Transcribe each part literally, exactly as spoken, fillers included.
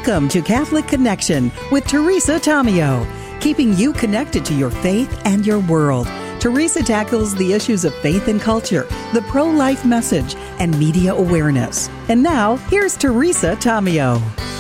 Welcome to Catholic Connection with Teresa Tomeo, keeping you connected to your faith and your world. Teresa tackles the issues of faith and culture, the pro-life message, and media awareness. And now, here's Teresa Tomeo.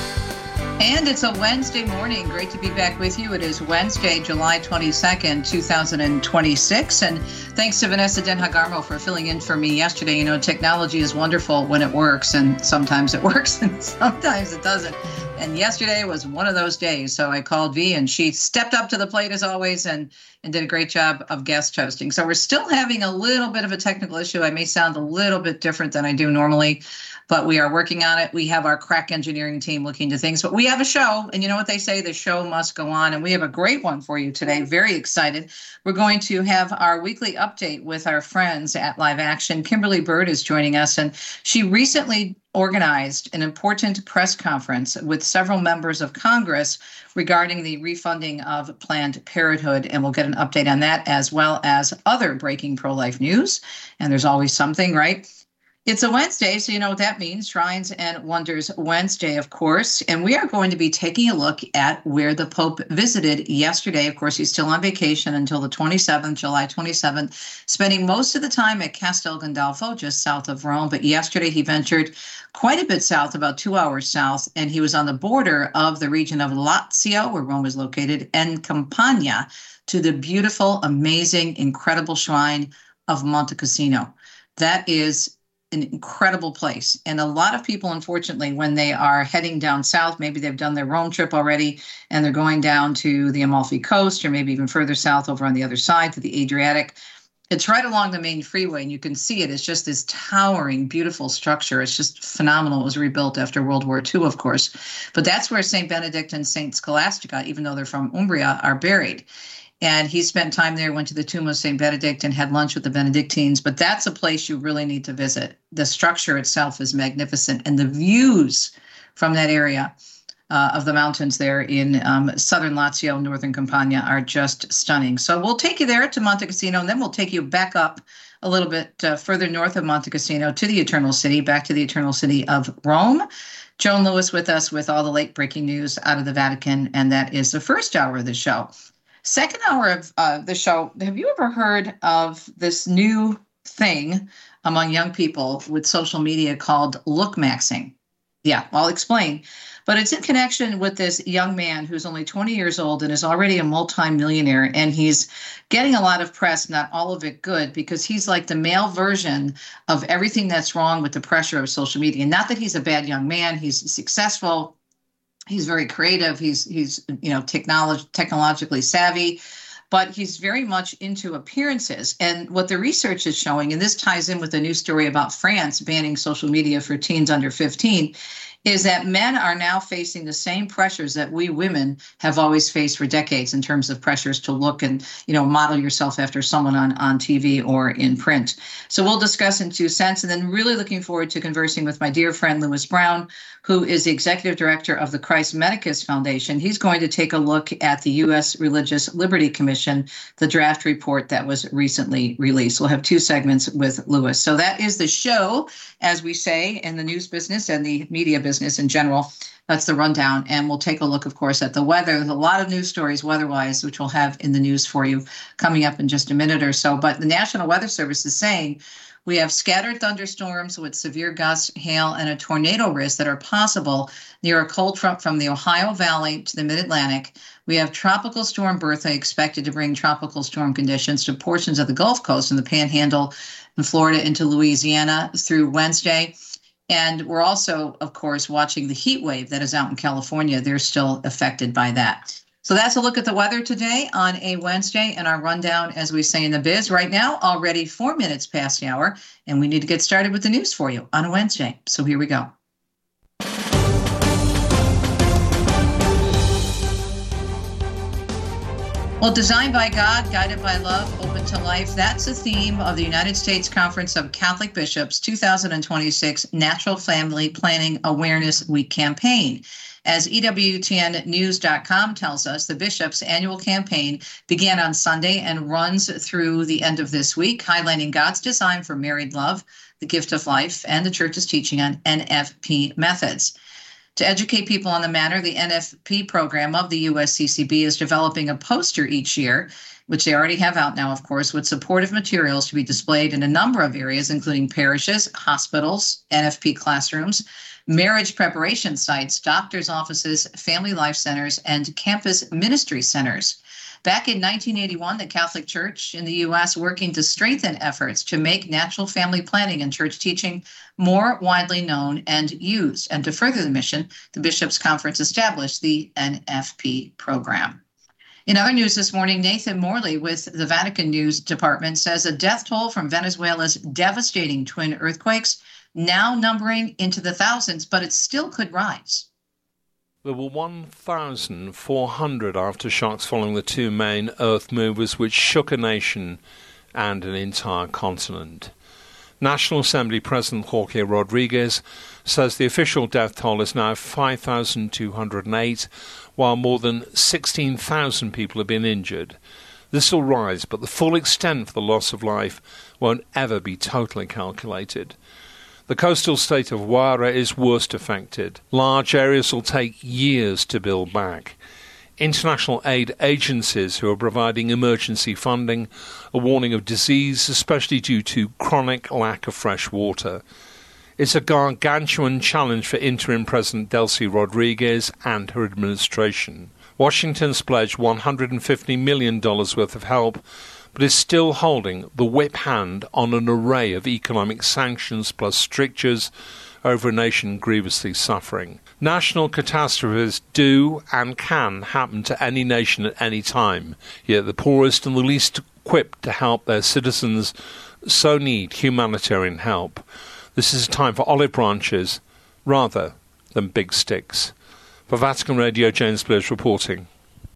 And it's a Wednesday morning. Great to be back with you. It is Wednesday, July twenty-second, two thousand twenty-six. And thanks to Vanessa Denhagarmo for filling in for me yesterday. You know, technology is wonderful when it works, and sometimes it works and sometimes it doesn't. And yesterday was one of those days. So I called V, and she stepped up to the plate as always and, and did a great job of guest hosting. So we're still having a little bit of a technical issue. I may sound a little bit different than I do normally, but we are working on it. We have our crack engineering team looking to things, but we have a show, and you know what they say, the show must go on, and we have a great one for you today. Very excited. We're going to have our weekly update with our friends at Live Action. Kimberly Bird is joining us, and she recently organized an important press conference with several members of Congress regarding the refunding of Planned Parenthood, and we'll get an update on that as well as other breaking pro-life news, and there's always something, right? It's a Wednesday, so you know what that means. Shrines and Wonders Wednesday, of course. And we are going to be taking a look at where the Pope visited yesterday. Of course, he's still on vacation until the twenty-seventh, July twenty-seventh, spending most of the time at Castel Gandolfo, just south of Rome. But yesterday he ventured quite a bit south, about two hours south, and he was on the border of the region of Lazio, where Rome is located, and Campania, to the beautiful, amazing, incredible shrine of Monte Cassino. That is an incredible place. And a lot of people, unfortunately, when they are heading down south, maybe they've done their Rome trip already and they're going down to the Amalfi Coast or maybe even further south over on the other side to the Adriatic. It's right along the main freeway, and you can see it. It's just this towering, beautiful structure. It's just phenomenal. It was rebuilt after World War Two, of course. But that's where Saint Benedict and Saint Scholastica, even though they're from Umbria, are buried. And he spent time there, went to the tomb of Saint Benedict and had lunch with the Benedictines. But that's a place you really need to visit. The structure itself is magnificent. And the views from that area uh, of the mountains there in um, southern Lazio, northern Campania, are just stunning. So we'll take you there to Monte Cassino, and then we'll take you back up a little bit uh, further north of Monte Cassino to the Eternal City, back to the Eternal City of Rome. Joan Lewis with us with all the late breaking news out of the Vatican. And that is the first hour of the show. Second hour of uh, the show, have you ever heard of this new thing among young people with social media called look maxing? Yeah, I'll explain. But it's in connection with this young man who's only twenty years old and is already a multimillionaire. And he's getting a lot of press, not all of it good, because he's like the male version of everything that's wrong with the pressure of social media. And not that he's a bad young man, he's successful. He's very creative. He's, he's you know, technolog- technologically savvy, but he's very much into appearances. And what the research is showing, and this ties in with a new story about France banning social media for teens under fifteen, is that men are now facing the same pressures that we women have always faced for decades in terms of pressures to look and, you know, model yourself after someone on, on T V or in print. So we'll discuss in two cents, and then really looking forward to conversing with my dear friend, Lewis Brown, who is the executive director of the Christ Medicus Foundation. He's going to take a look at the U S Religious Liberty Commission, the draft report that was recently released. We'll have two segments with Lewis. So that is the show, as we say, in the news business and the media business in general. That's the rundown. And we'll take a look, of course, at the weather. There's a lot of news stories weather-wise, which we'll have in the news for you coming up in just a minute or so. But the National Weather Service is saying we have scattered thunderstorms with severe gusts, hail, and a tornado risk that are possible near a cold front from the Ohio Valley to the Mid-Atlantic. We have Tropical Storm Bertha expected to bring tropical storm conditions to portions of the Gulf Coast and the Panhandle in Florida into Louisiana through Wednesday. And we're also, of course, watching the heat wave that is out in California. They're still affected by that. So that's a look at the weather today on a Wednesday and our rundown, as we say in the biz. Right now, already four minutes past the hour, and we need to get started with the news for you on a Wednesday. So here we go. Well, designed by God, guided by love, open to life. That's the theme of the United States Conference of Catholic Bishops' two thousand twenty-six Natural Family Planning Awareness Week campaign. As E W T N news dot com tells us, the bishops' annual campaign began on Sunday and runs through the end of this week, highlighting God's design for married love, the gift of life, and the Church's teaching on N F P methods. To educate people on the matter, the N F P program of the U S C C B is developing a poster each year, which they already have out now, of course, with supportive materials to be displayed in a number of areas, including parishes, hospitals, N F P classrooms, marriage preparation sites, doctors' offices, family life centers, and campus ministry centers. Back in nineteen eighty-one, the Catholic Church in the U S working to strengthen efforts to make natural family planning and church teaching more widely known and used. And to further the mission, the Bishops' Conference established the N F P program. In other news this morning, Nathan Morley with the Vatican News Department says a death toll from Venezuela's devastating twin earthquakes now numbering into the thousands, but it still could rise. There were one thousand four hundred aftershocks following the two main earth movers which shook a nation and an entire continent. National Assembly President Jorge Rodriguez says the official death toll is now five thousand two hundred eight, while more than sixteen thousand people have been injured. This will rise, but the full extent of the loss of life won't ever be totally calculated. The coastal state of Huara is worst affected. Large areas will take years to build back. International aid agencies who are providing emergency funding are warning of disease, especially due to chronic lack of fresh water. It's a gargantuan challenge for interim President Delcy Rodriguez and her administration. Washington's pledged one hundred fifty million dollars worth of help, but is still holding the whip hand on an array of economic sanctions plus strictures over a nation grievously suffering. National catastrophes do and can happen to any nation at any time, yet the poorest and the least equipped to help their citizens so need humanitarian help. This is a time for olive branches rather than big sticks. For Vatican Radio, James Bliss reporting.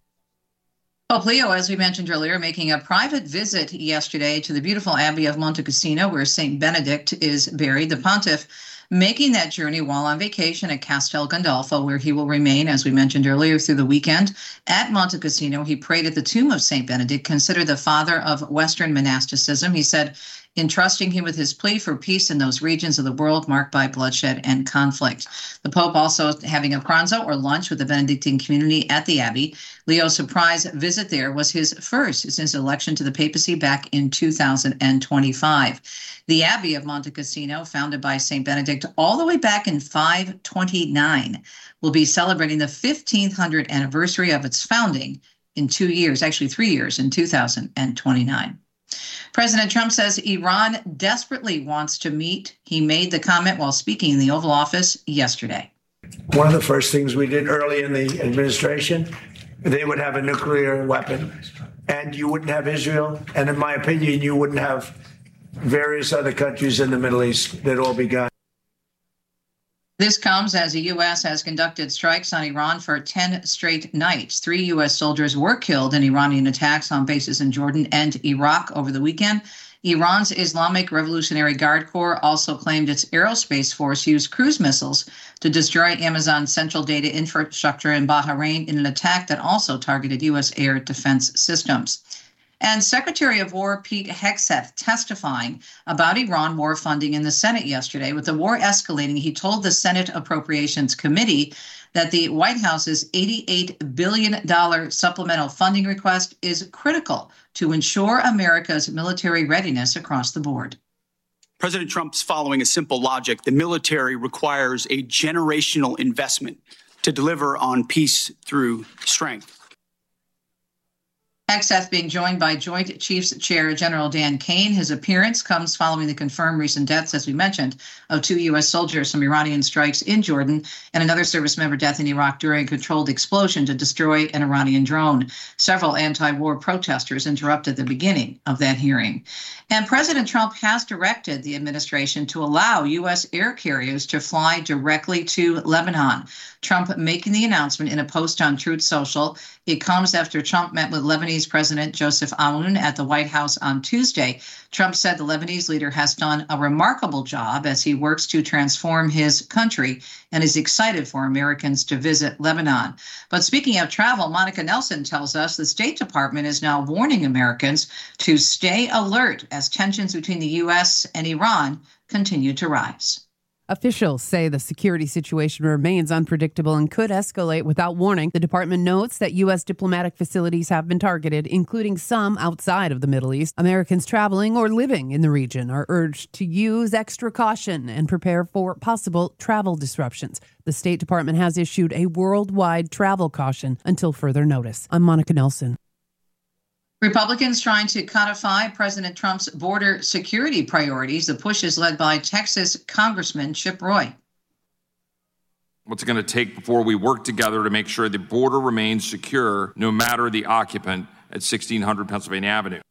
Pope Leo, as we mentioned earlier, making a private visit yesterday to the beautiful Abbey of Monte Cassino, where Saint Benedict is buried. The pontiff making that journey while on vacation at Castel Gandolfo, where he will remain, as we mentioned earlier, through the weekend. At Monte Cassino, he prayed at the tomb of Saint Benedict, considered the father of Western monasticism. He said, entrusting him with his plea for peace in those regions of the world marked by bloodshed and conflict. The Pope also having a pranzo or lunch with the Benedictine community at the Abbey. Leo's surprise visit there was his first since election to the papacy back in two thousand twenty-five. The Abbey of Monte Cassino, founded by Saint Benedict all the way back in five twenty-nine, will be celebrating the fifteen hundredth anniversary of its founding in two years, actually three years, in two thousand twenty-nine. President Trump says Iran desperately wants to meet. He made the comment while speaking in the Oval Office yesterday. One of the first things we did early in the administration, they would have a nuclear weapon, and you wouldn't have Israel. And in my opinion, you wouldn't have various other countries in the Middle East. They'd all be gone. This comes as the U S has conducted strikes on Iran for ten straight nights. Three U S soldiers were killed in Iranian attacks on bases in Jordan and Iraq over the weekend. Iran's Islamic Revolutionary Guard Corps also claimed its aerospace force used cruise missiles to destroy Amazon's central data infrastructure in Bahrain in an attack that also targeted U S air defense systems. And Secretary of War Pete Hegseth testifying about Iran war funding in the Senate yesterday. With the war escalating, he told the Senate Appropriations Committee that the White House's eighty-eight billion dollars supplemental funding request is critical to ensure America's military readiness across the board. President Trump's following a simple logic. The military requires a generational investment to deliver on peace through strength. Hegseth being joined by Joint Chiefs Chair General Dan Kane. His appearance comes following the confirmed recent deaths, as we mentioned, of two U S soldiers from Iranian strikes in Jordan and another service member death in Iraq during a controlled explosion to destroy an Iranian drone. Several anti-war protesters interrupted the beginning of that hearing. And President Trump has directed the administration to allow U S air carriers to fly directly to Lebanon. Trump making the announcement in a post on Truth Social. It comes after Trump met with Lebanese President Joseph Aoun at the White House on Tuesday. Trump said the Lebanese leader has done a remarkable job as he works to transform his country and is excited for Americans to visit Lebanon. But speaking of travel, Monica Nelson tells us the State Department is now warning Americans to stay alert as tensions between the U S and Iran continue to rise. Officials say the security situation remains unpredictable and could escalate without warning. The department notes that U S diplomatic facilities have been targeted, including some outside of the Middle East. Americans traveling or living in the region are urged to use extra caution and prepare for possible travel disruptions. The State Department has issued a worldwide travel caution until further notice. I'm Monica Nelson. Republicans trying to codify President Trump's border security priorities. The push is led by Texas Congressman Chip Roy. What's it going to take before we work together to make sure the border remains secure, no matter the occupant at sixteen hundred Pennsylvania Avenue?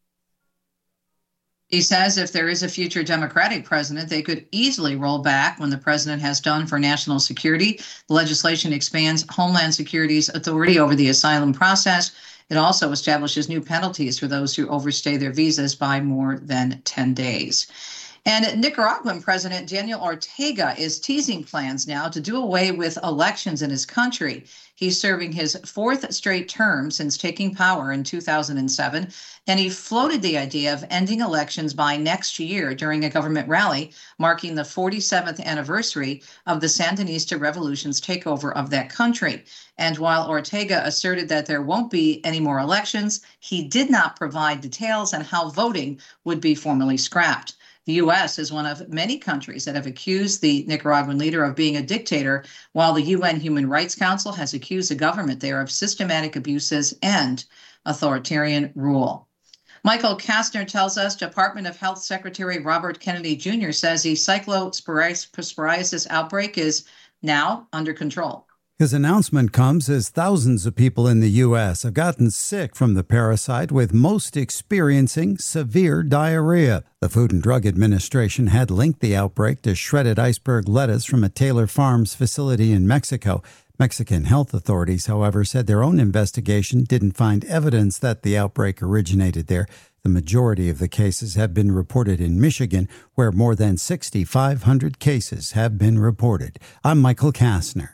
He says if there is a future Democratic president, they could easily roll back when the president has done for national security. The legislation expands Homeland Security's authority over the asylum process. It also establishes new penalties for those who overstay their visas by more than ten days. And Nicaraguan President Daniel Ortega is teasing plans now to do away with elections in his country. He's serving his fourth straight term since taking power in two thousand seven, and he floated the idea of ending elections by next year during a government rally marking the forty-seventh anniversary of the Sandinista Revolution's takeover of that country. And while Ortega asserted that there won't be any more elections, he did not provide details on how voting would be formally scrapped. The U S is one of many countries that have accused the Nicaraguan leader of being a dictator, while the U N Human Rights Council has accused the government there of systematic abuses and authoritarian rule. Michael Kastner tells us Department of Health Secretary Robert Kennedy Junior says the cyclosporiasis outbreak is now under control. His announcement comes as thousands of people in the U S have gotten sick from the parasite, with most experiencing severe diarrhea. The Food and Drug Administration had linked the outbreak to shredded iceberg lettuce from a Taylor Farms facility in Mexico. Mexican health authorities, however, said their own investigation didn't find evidence that the outbreak originated there. The majority of the cases have been reported in Michigan, where more than six thousand five hundred cases have been reported. I'm Michael Kastner.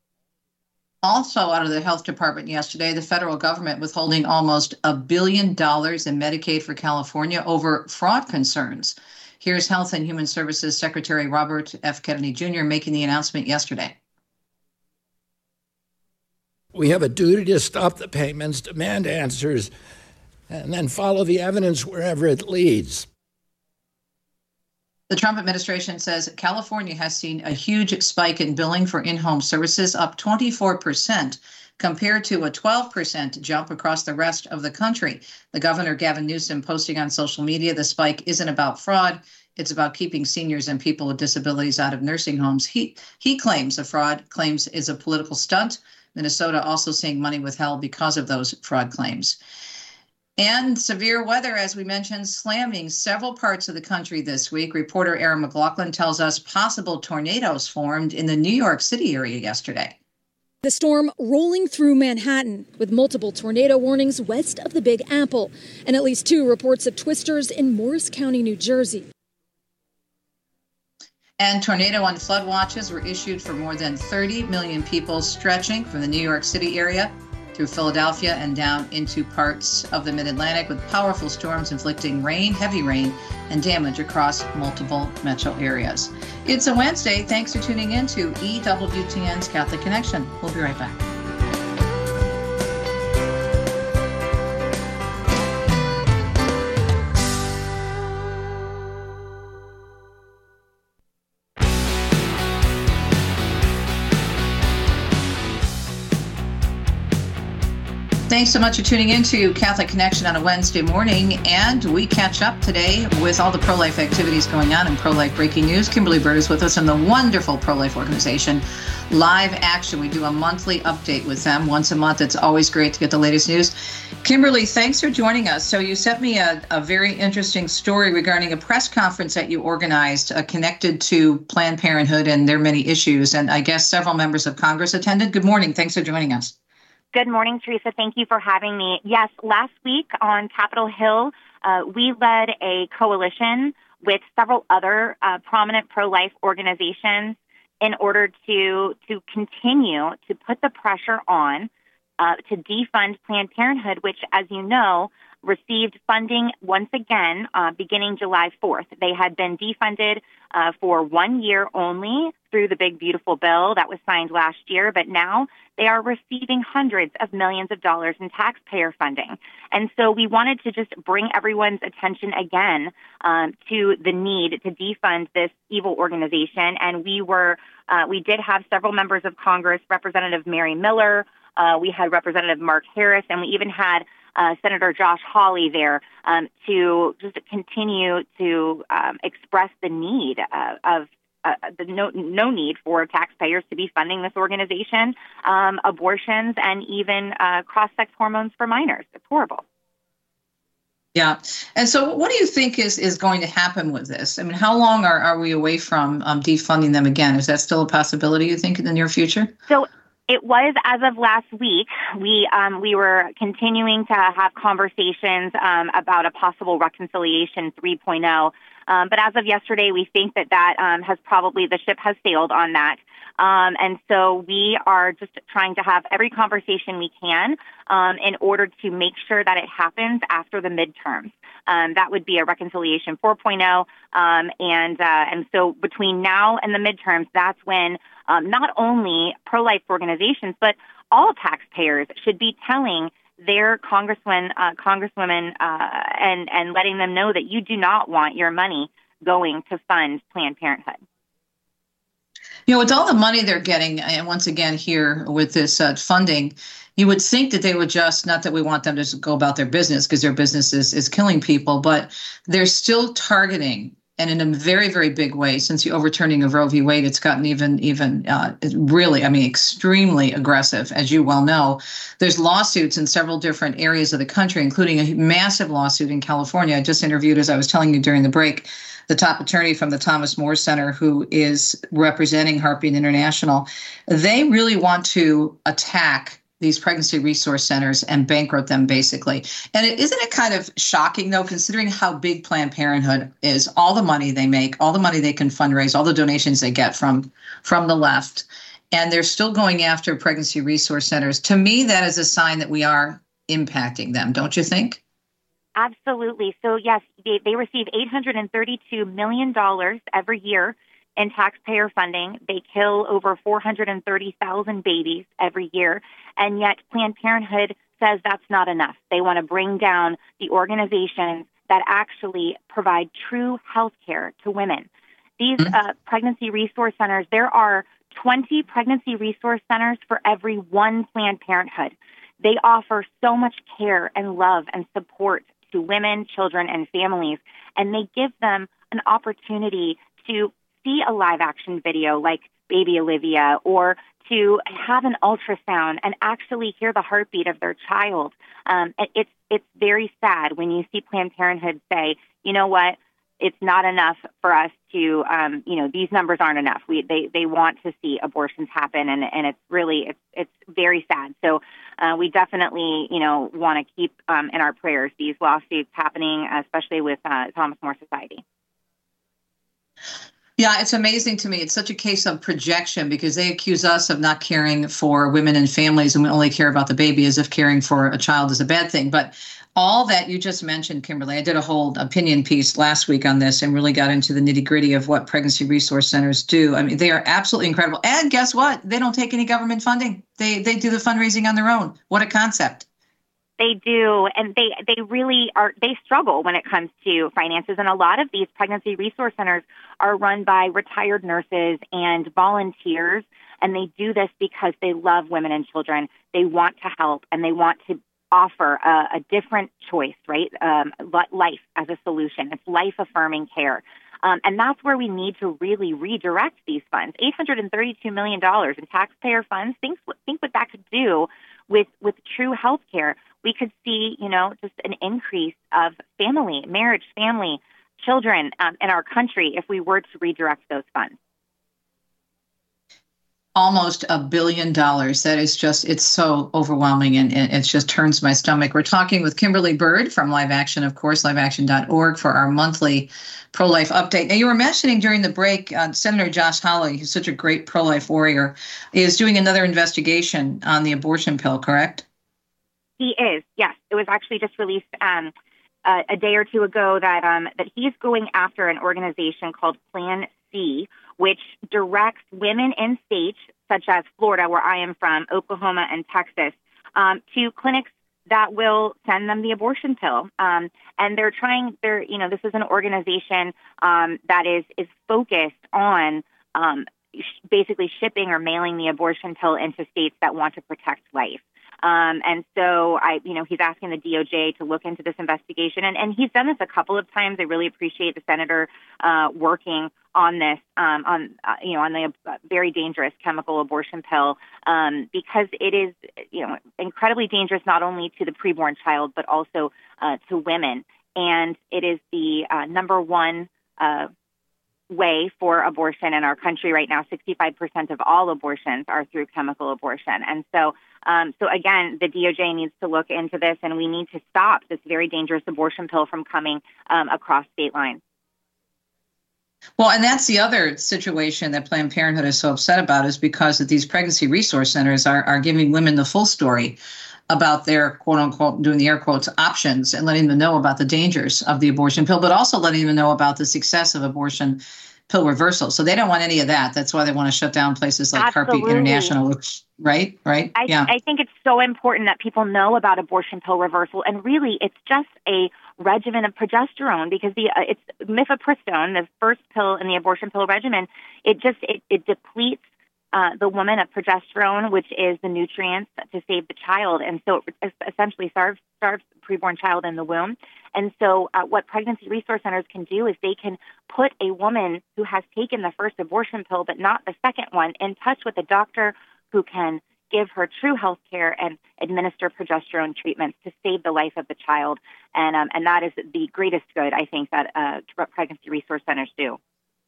Also out of the health department yesterday, the federal government withholding almost a billion dollars in Medicaid for California over fraud concerns. Here's Health and Human Services Secretary Robert F. Kennedy Junior making the announcement yesterday. We have a duty to stop the payments, demand answers, and then follow the evidence wherever it leads. The Trump administration says California has seen a huge spike in billing for in-home services, up twenty-four percent, compared to a twelve percent jump across the rest of the country. The governor, Gavin Newsom, posting on social media, the spike isn't about fraud. It's about keeping seniors and people with disabilities out of nursing homes. He, he claims the fraud claims is a political stunt. Minnesota also seeing money withheld because of those fraud claims. And severe weather, as we mentioned, slamming several parts of the country this week. Reporter Aaron McLaughlin tells us possible tornadoes formed in the New York City area yesterday. The storm rolling through Manhattan with multiple tornado warnings west of the Big Apple and at least two reports of twisters in Morris County, New Jersey. And tornado and flood watches were issued for more than thirty million people, stretching from the New York City area through Philadelphia and down into parts of the mid-Atlantic, with powerful storms inflicting rain, heavy rain, and damage across multiple metro areas. It's a Wednesday. Thanks for tuning in to E W T N's Catholic Connection. We'll be right back. Thanks so much for tuning in to Catholic Connection on a Wednesday morning, and we catch up today with all the pro-life activities going on and pro-life breaking news. Kimberly Bird is with us from the wonderful pro-life organization Live Action. We do a monthly update with them once a month. It's always great to get the latest news. Kimberly, thanks for joining us. So you sent me a, a very interesting story regarding a press conference that you organized uh, connected to Planned Parenthood and their many issues, and I guess several members of Congress attended. Good morning. Thanks for joining us. Good morning, Teresa. Thank you for having me. Yes, last week on Capitol Hill, uh, we led a coalition with several other uh, prominent pro-life organizations in order to to continue to put the pressure on uh, to defund Planned Parenthood, which, as you know, received funding once again uh, beginning July fourth. They had been defunded uh, for one year only through the big, beautiful bill that was signed last year, but now they are receiving hundreds of millions of dollars in taxpayer funding. And so we wanted to just bring everyone's attention again um, to the need to defund this evil organization. And we were, uh, we did have several members of Congress, Representative Mary Miller, uh, we had Representative Mark Harris, and we even had Uh, Senator Josh Hawley there um, to just continue to um, express the need uh, of uh, the no, no need for taxpayers to be funding this organization, um, abortions, and even uh, cross-sex hormones for minors. It's horrible. Yeah. And so what do you think is, is going to happen with this? I mean, how long are, are we away from um, defunding them again? Is that still a possibility, you think, in the near future? So it was as of last week. We um, we were continuing to have conversations um, about a possible reconciliation three point oh. Um, but as of yesterday, we think that that um, has probably, the ship has sailed on that. Um, and so we are just trying to have every conversation we can um, in order to make sure that it happens after the midterms. Um, that would be a reconciliation four point oh. Um, and, uh, and so between now and the midterms, that's when um, not only pro-life organizations, but all taxpayers should be telling their congressmen, uh, congresswomen, uh, and, and letting them know that you do not want your money going to fund Planned Parenthood. You know, with all the money they're getting, and once again here with this uh, funding, you would think that they would just, not that we want them to just go about their business because their business is, is killing people, but they're still targeting, and in a very, very big way, since the overturning of Roe v. Wade, it's gotten even, even uh, really, I mean, extremely aggressive, as you well know. There's lawsuits in several different areas of the country, including a massive lawsuit in California. I just interviewed, as I was telling you during the break, the top attorney from the Thomas More Center, who is representing Heartbeat International. They really want to attack these pregnancy resource centers and bankrupt them, basically. And it, isn't it kind of shocking, though, considering how big Planned Parenthood is, all the money they make, all the money they can fundraise, all the donations they get from, from the left, and they're still going after pregnancy resource centers. To me, that is a sign that we are impacting them, don't you think? Absolutely. So, yes, they, they receive eight hundred thirty-two million dollars every year in taxpayer funding. They kill over four hundred thirty thousand babies every year. And yet Planned Parenthood says that's not enough. They want to bring down the organizations that actually provide true health care to women. These uh, pregnancy resource centers, there are twenty pregnancy resource centers for every one Planned Parenthood. They offer so much care and love and support to women, children, and families, and they give them an opportunity to see a live action video like Baby Olivia, or to have an ultrasound and actually hear the heartbeat of their child. Um, it's it's very sad when you see Planned Parenthood say, you know what, it's not enough for us to, um, you know, these numbers aren't enough. We they they want to see abortions happen, and and it's really it's it's very sad. So uh, we definitely, you know, want to keep um, in our prayers these lawsuits happening, especially with uh, Thomas More Society. Yeah, it's amazing to me. It's such a case of projection because they accuse us of not caring for women and families, and we only care about the baby, as if caring for a child is a bad thing. But all that you just mentioned, Kimberly, I did a whole opinion piece last week on this and really got into the nitty gritty of what pregnancy resource centers do. I mean, they are absolutely incredible. And guess what? They don't take any government funding. They they do the fundraising on their own. What a concept. They do, and they, they really are, they struggle when it comes to finances. And a lot of these pregnancy resource centers are run by retired nurses and volunteers, and they do this because they love women and children. They want to help, and they want to offer a, a different choice, right? Um, life as a solution. It's life-affirming care. Um, and that's where we need to really redirect these funds. eight hundred thirty-two million dollars in taxpayer funds. Think, think what that could do with, with true health care. We could see, you know, just an increase of family, marriage, family, children um, in our country if we were to redirect those funds. Almost a billion dollars. That is just, it's so overwhelming, and, and it just turns my stomach. We're talking with Kimberly Bird from Live Action, of course, live action dot org, for our monthly pro-life update. Now, you were mentioning during the break, uh, Senator Josh Hawley, who's such a great pro-life warrior, is doing another investigation on the abortion pill, correct? He is, yes. it was actually just released um, a, a day or two ago that um, that he's going after an organization called Plan C, which directs women in states such as Florida, where I am from, Oklahoma, and Texas, um, to clinics that will send them the abortion pill. Um, and they're trying, they're, you know, this is an organization um, that is is focused on um, sh- basically shipping or mailing the abortion pill into states that want to protect life. Um, and so, I, you know, he's asking the D O J to look into this investigation, and, and he's done this a couple of times. I really appreciate the senator uh, working on this, um, on uh, you know, on the uh, very dangerous chemical abortion pill, um, because it is, you know, incredibly dangerous not only to the preborn child but also uh, to women, and it is the uh, number one Uh, way for abortion in our country right now. sixty-five percent of all abortions are through chemical abortion. And so, um, so again, the D O J needs to look into this, and we need to stop this very dangerous abortion pill from coming um, across state lines. Well, and that's the other situation that Planned Parenthood is so upset about, is because that these pregnancy resource centers are, are giving women the full story about their, quote unquote, doing the air quotes, options, and letting them know about the dangers of the abortion pill, but also letting them know about the success of abortion pill reversal. So they don't want any of that. That's why they want to shut down places like Absolutely. Heartbeat International, which, right? Right? I, yeah. I think it's so important that people know about abortion pill reversal. And really, it's just a regimen of progesterone, because the uh, it's mifepristone, the first pill in the abortion pill regimen. It just, it, it depletes Uh, the woman of progesterone, which is the nutrients to save the child. And so it essentially starves, starves the preborn child in the womb. And so uh, what pregnancy resource centers can do is they can put a woman who has taken the first abortion pill but not the second one in touch with a doctor who can give her true health care and administer progesterone treatments to save the life of the child. And, um, and that is the greatest good, I think, that uh, pregnancy resource centers do.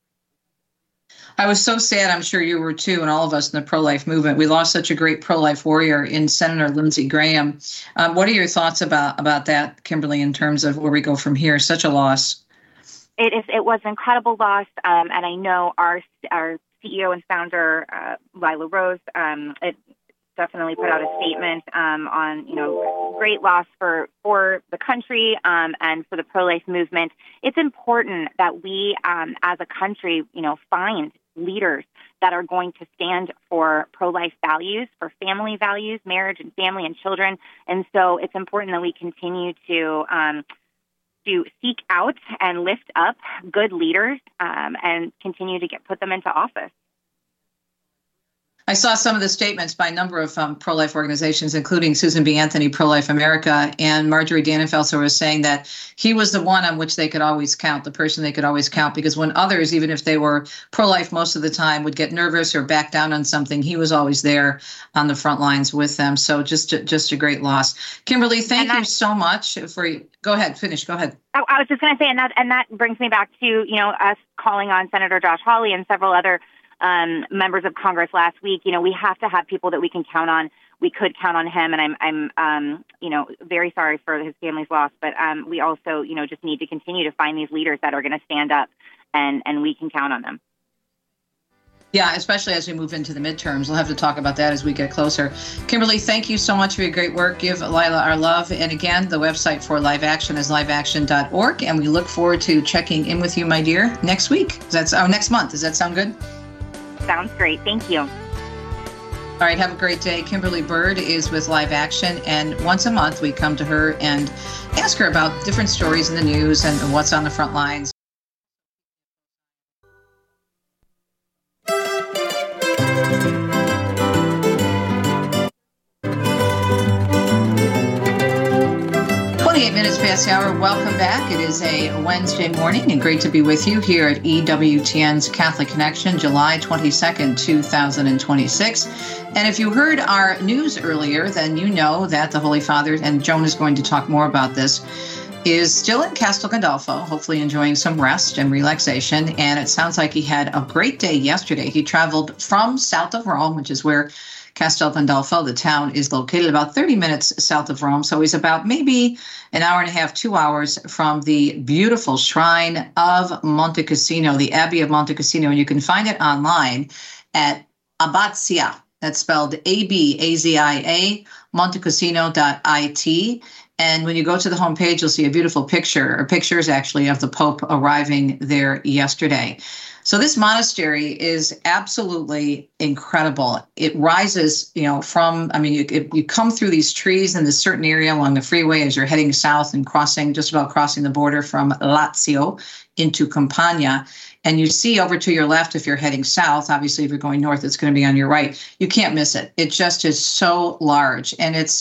I was so sad, I'm sure you were too, and all of us in the pro-life movement. We lost such a great pro-life warrior in Senator Lindsey Graham. Um, what are your thoughts about, about that, Kimberly, in terms of where we go from here? Such a loss. It is. It was an incredible loss, um, and I know our our C E O and founder, uh, Lila Rose, um, it definitely put out a statement um, on, you know, great loss for, for the country um, and for the pro-life movement. It's important that we, um, as a country, you know, find leaders that are going to stand for pro-life values, for family values, marriage and family and children. And so it's important that we continue to um, to seek out and lift up good leaders um, and continue to get put them into office. I saw some of the statements by a number of um, pro-life organizations, including Susan B. Anthony, Pro-Life America, and Marjorie Dannenfelser was saying that he was the one on which they could always count, the person they could always count, because when others, even if they were pro-life most of the time, would get nervous or back down on something, he was always there on the front lines with them. So just, just a great loss. Kimberly, thank that, you so much for, go ahead, finish, go ahead. I, I was just going to say, and that, and that brings me back to, you know, us calling on Senator Josh Hawley and several other Um, members of Congress last week. You know, we have to have people that we can count on. We could count on him, and I'm, I'm, um, you know, very sorry for his family's loss. But um, we also, you know, just need to continue to find these leaders that are going to stand up, and and we can count on them. Yeah, especially as we move into the midterms. We'll have to talk about that as we get closer. Kimberly, thank you so much for your great work. Give Lila our love. And again, the website for Live Action is live action dot org, and we look forward to checking in with you, my dear, next week. That's oh, next month. Does that sound good? Sounds great. Thank you. All right. Have a great day. Kimberly Bird is with Live Action. And once a month, we come to her and ask her about different stories in the news and what's on the front lines. twenty-eight minutes past the hour. Welcome back. It is a Wednesday morning and great to be with you here at E W T N's Catholic Connection, July twenty-second, two thousand twenty-six. And if you heard our news earlier, then you know that the Holy Father, and Joan is going to talk more about this, is still in Castel Gandolfo, hopefully enjoying some rest and relaxation. And it sounds like he had a great day yesterday. He traveled from south of Rome, which is where Castel Gandolfo, the town, is located about thirty minutes south of Rome. So he's about maybe an hour and a half, two hours from the beautiful shrine of Monte Cassino, the Abbey of Monte Cassino. And you can find it online at Abbazia. That's spelled A B A Z I A, montecassino dot I T. And when you go to the homepage, you'll see a beautiful picture, or pictures actually, of the Pope arriving there yesterday. So this monastery is absolutely incredible. It rises, you know, from, I mean, you, it, you come through these trees in this certain area along the freeway as you're heading south and crossing, just about crossing the border from Lazio into Campania. And you see over to your left if you're heading south. Obviously, if you're going north, it's going to be on your right. You can't miss it. It just is so large. And it's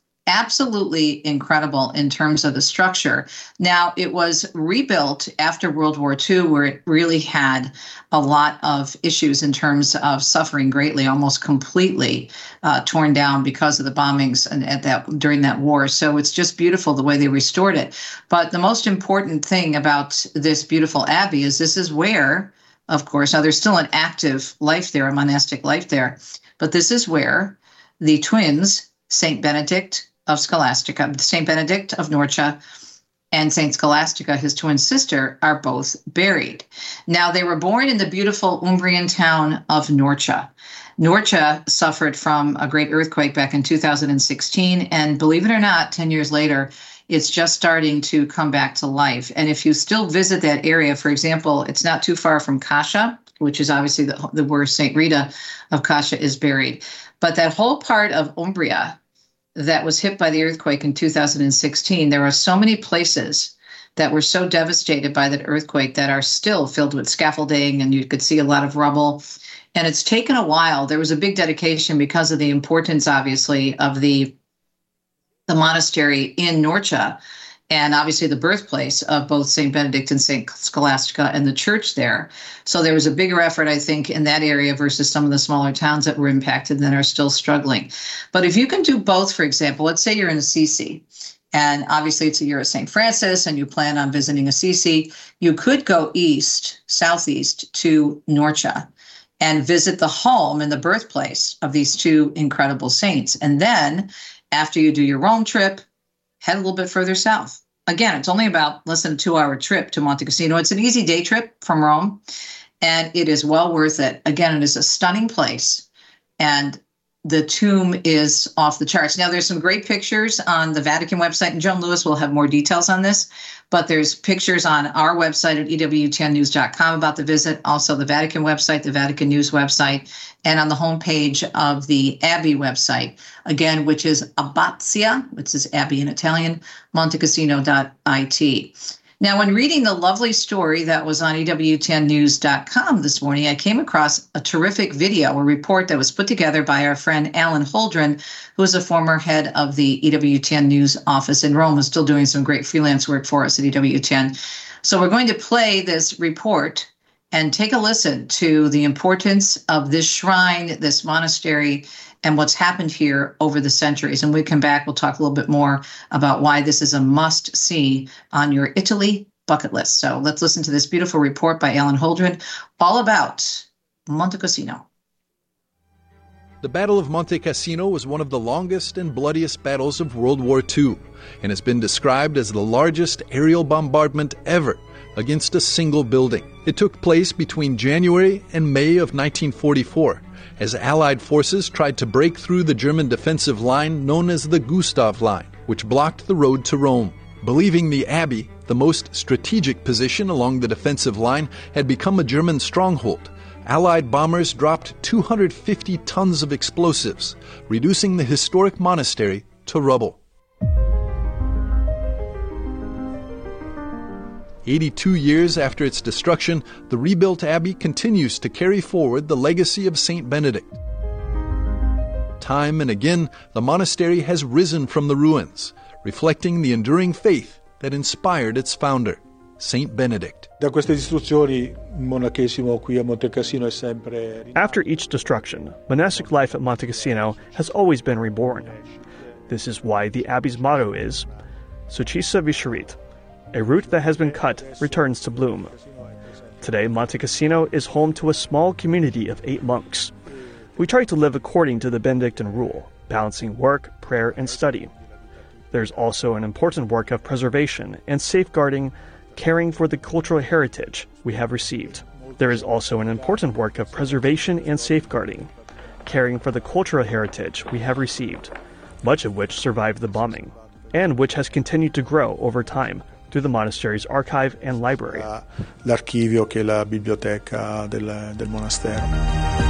absolutely incredible in terms of the structure. Now, it was rebuilt after World War Two, where it really had a lot of issues in terms of suffering greatly, almost completely uh, torn down because of the bombings and at that during that war. So it's just beautiful the way they restored it. But the most important thing about this beautiful abbey is this is where, of course, now there's still an active life there, a monastic life there, but this is where the twins, Saint Benedict of Scholastica, Saint Benedict of Norcia, and Saint Scholastica, his twin sister, are both buried. Now, they were born in the beautiful Umbrian town of Norcia. Norcia suffered from a great earthquake back in two thousand sixteen, and believe it or not, ten years later, it's just starting to come back to life. And if you still visit that area, for example, it's not too far from Cascia, which is obviously the, the where Saint Rita of Cascia is buried. But that whole part of Umbria that was hit by the earthquake in two thousand sixteen, there are so many places that were so devastated by that earthquake that are still filled with scaffolding, and you could see a lot of rubble. And it's taken a while. There was a big dedication because of the importance, obviously, of the, the monastery in Norcia, and obviously the birthplace of both Saint Benedict and Saint Scholastica and the church there. So there was a bigger effort, I think, in that area versus some of the smaller towns that were impacted and are still struggling. But if you can do both, for example, let's say you're in Assisi, and obviously it's a year of Saint Francis, and you plan on visiting Assisi, you could go east, southeast to Norcia, and visit the home and the birthplace of these two incredible saints. And then after you do your Rome trip, head a little bit further south. Again, it's only about less than a two-hour trip to Monte Cassino. It's an easy day trip from Rome, and it is well worth it. Again, it is a stunning place, and the tomb is off the charts. Now, there's some great pictures on the Vatican website, and Joan Lewis will have more details on this, but there's pictures on our website at E W T N news dot com about the visit, also the Vatican website, the Vatican News website, and on the homepage of the Abbey website, again, which is Abbazia, which is Abbey in Italian, montecassino dot I T. Now, when reading the lovely story that was on E W T N news dot com this morning, I came across a terrific video, a report that was put together by our friend Alan Holdren, who is a former head of the E W T N News office in Rome, and still doing some great freelance work for us at E W T N. So we're going to play this report and take a listen to the importance of this shrine, this monastery, and what's happened here over the centuries. And when we come back, we'll talk a little bit more about why this is a must-see on your Italy bucket list. So let's listen to this beautiful report by Alan Holdren, all about Monte Cassino. The Battle of Monte Cassino was one of the longest and bloodiest battles of World War Two, and has been described as the largest aerial bombardment ever against a single building. It took place between January and May of nineteen forty-four, as Allied forces tried to break through the German defensive line known as the Gustav Line, which blocked the road to Rome. Believing the Abbey, the most strategic position along the defensive line, had become a German stronghold, Allied bombers dropped two hundred fifty tons of explosives, reducing the historic monastery to rubble. eighty-two years after its destruction, the rebuilt abbey continues to carry forward the legacy of Saint Benedict. Time and again, the monastery has risen from the ruins, reflecting the enduring faith that inspired its founder, Saint Benedict. After each destruction, monastic life at Monte Cassino has always been reborn. This is why the abbey's motto is Succissa Viscerit. A root that has been cut returns to bloom. Today, Monte Cassino is home to a small community of eight monks. We try to live according to the Benedictine rule, balancing work, prayer, and study. There's also an important work of preservation and safeguarding, caring for the cultural heritage we have received. There is also an important work of preservation and safeguarding, caring for the cultural heritage we have received, much of which survived the bombing, and which has continued to grow over time through the monastery's archive and library. L'archivio che è la biblioteca del, del monastero.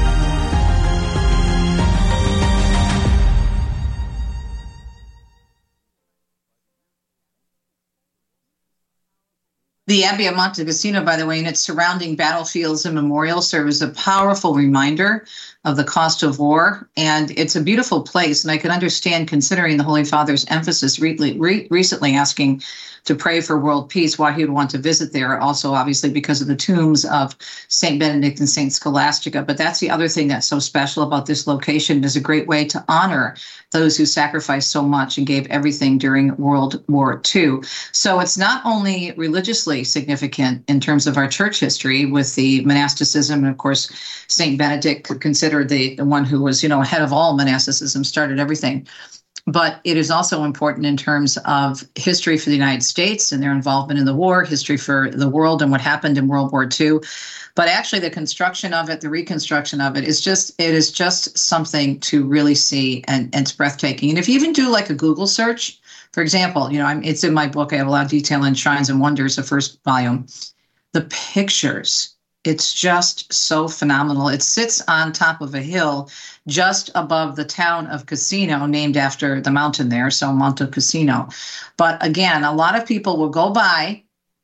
The Abbey of Monte Cassino, by the way, and its surrounding battlefields and memorials serve as a powerful reminder of the cost of war. And it's a beautiful place. And I can understand, considering the Holy Father's emphasis re- re- recently asking to pray for world peace, why he would want to visit there. Also, obviously, because of the tombs of Saint Benedict and Saint Scholastica. But that's the other thing that's so special about this location. It is a great way to honor those who sacrificed so much and gave everything during World War Two. So it's not only religiously significant in terms of our church history with the monasticism, and of course, Saint Benedict, considered the, the one who was, you know, head of all monasticism, started everything. But it is also important in terms of history for the United States and their involvement in the war, history for the world and what happened in World War Two. But actually the construction of it, the reconstruction of it is just, it is just something to really see, and, and it's breathtaking. And if you even do like a Google search, for example, you know, I'm, it's in my book. I have a lot of detail in Shrines and Wonders, the first volume. The pictures, it's just so phenomenal. It sits on top of a hill just above the town of Cassino, named after the mountain there, so Monte Cassino. But again, a lot of people will go by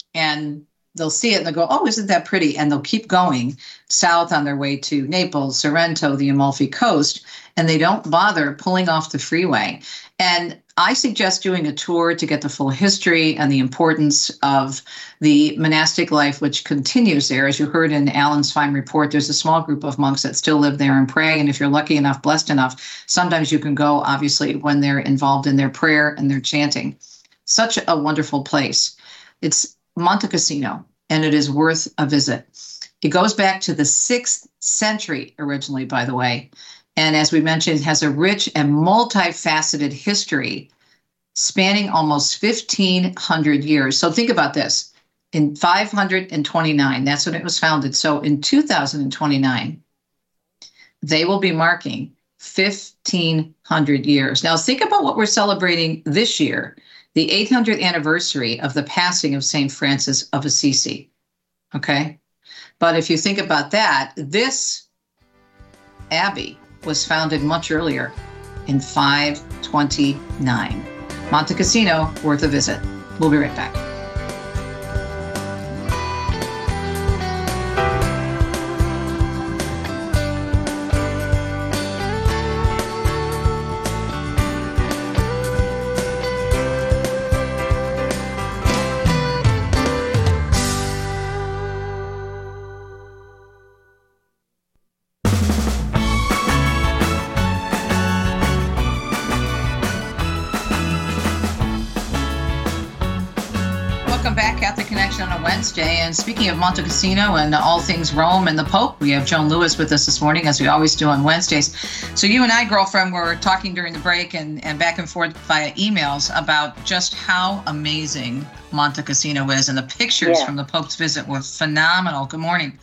and they'll see it and they'll go, oh, isn't that pretty? And they'll keep going south on their way to Naples, Sorrento, the Amalfi Coast, and they don't bother pulling off the freeway. And I suggest doing a tour to get the full history and the importance of the monastic life, which continues there. As you heard in Alan's fine report, there's a small group of monks that still live there and pray. And if you're lucky enough, blessed enough, sometimes you can go, obviously, when they're involved in their prayer and their chanting. Such a wonderful place. It's Monte Cassino, and it is worth a visit. It goes back to the sixth century originally, by the way. And as we mentioned, it has a rich and multifaceted history spanning almost fifteen hundred years. So think about this. In five hundred twenty-nine, that's when it was founded. So in two thousand twenty-nine, they will be marking fifteen hundred years. Now think about what we're celebrating this year, the eight hundredth anniversary of the passing of Saint Francis of Assisi. Okay? But if you think about that, this abbey was founded much earlier in five twenty-nine. Monte Cassino, worth a visit. We'll be right back. Wednesday. And speaking of Monte Cassino and all things Rome and the Pope, we have Joan Lewis with us this morning, as we always do on Wednesdays. So you and I, girlfriend, were talking during the break and, and back and forth via emails about just how amazing Monte Cassino is. And the pictures yeah. from the Pope's visit were phenomenal. Good morning.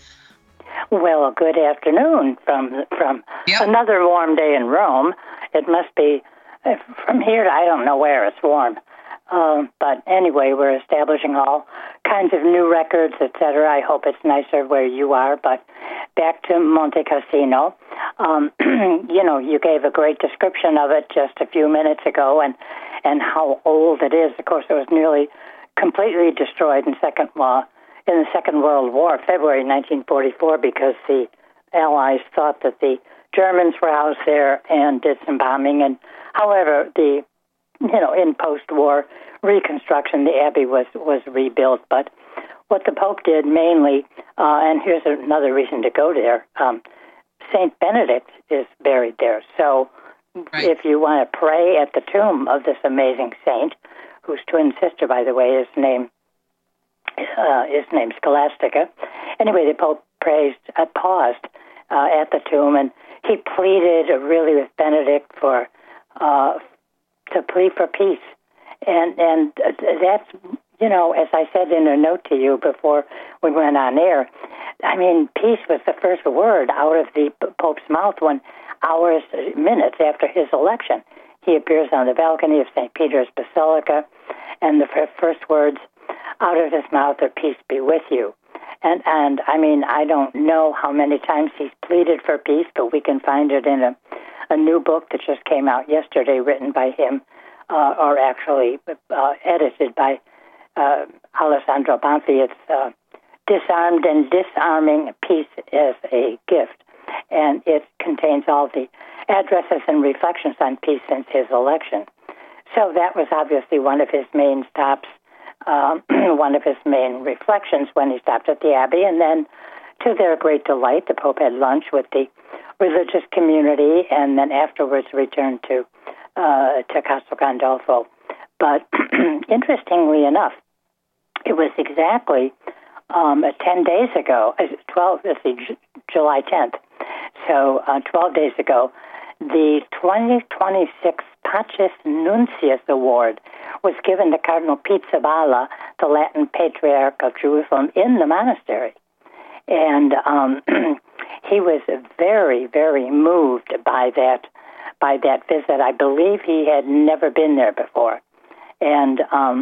Well, good afternoon from from yep. another warm day in Rome. It must be, from here to I don't know where it's warm. Uh, but anyway, we're establishing all kinds of new records, et cetera. I hope it's nicer where you are. But back to Monte Cassino. Um, you know, you gave a great description of it just a few minutes ago, and and how old it is. Of course, it was nearly completely destroyed in second uh, in the Second World War, February nineteen forty-four, because the Allies thought that the Germans were housed there and did some bombing. And however, the you know, in post-war reconstruction, the abbey was, was rebuilt. But what the Pope did mainly, uh, and here's another reason to go there, um, Saint Benedict is buried there. So right. if you want to pray at the tomb of this amazing saint, whose twin sister, by the way, is named, uh, is named Scholastica. Anyway, the Pope praised, uh, paused uh, at the tomb, and he pleaded uh, really with Benedict for uh, to plead for peace. And and that's, you know, as I said in a note to you before we went on air, I mean, peace was the first word out of the Pope's mouth when hours, minutes after his election. He he appears on the balcony of Saint Peter's Basilica, and the first words out of his mouth are, "Peace be with you." And, and I mean, I don't know how many times he's pleaded for peace, but we can find it in a, a new book that just came out yesterday, written by him, uh, or actually uh, edited by uh, Alessandro Banfi. It's uh, Disarmed and Disarming Peace as a Gift. And it contains all the addresses and reflections on peace since his election. So that was obviously one of his main stops, um, one of his main reflections when he stopped at the Abbey. And then, to their great delight, the Pope had lunch with the religious community and then afterwards returned to uh, to Castel Gandolfo. But interestingly enough, it was exactly um, ten days ago, twelve, let's see, July tenth. So uh, twelve days ago, the twenty twenty-six Pacis Nuncius Award was given to Cardinal Pizzaballa, the Latin Patriarch of Jerusalem, in the monastery. And um, he was very, very moved by that by that visit. I believe he had never been there before. And um,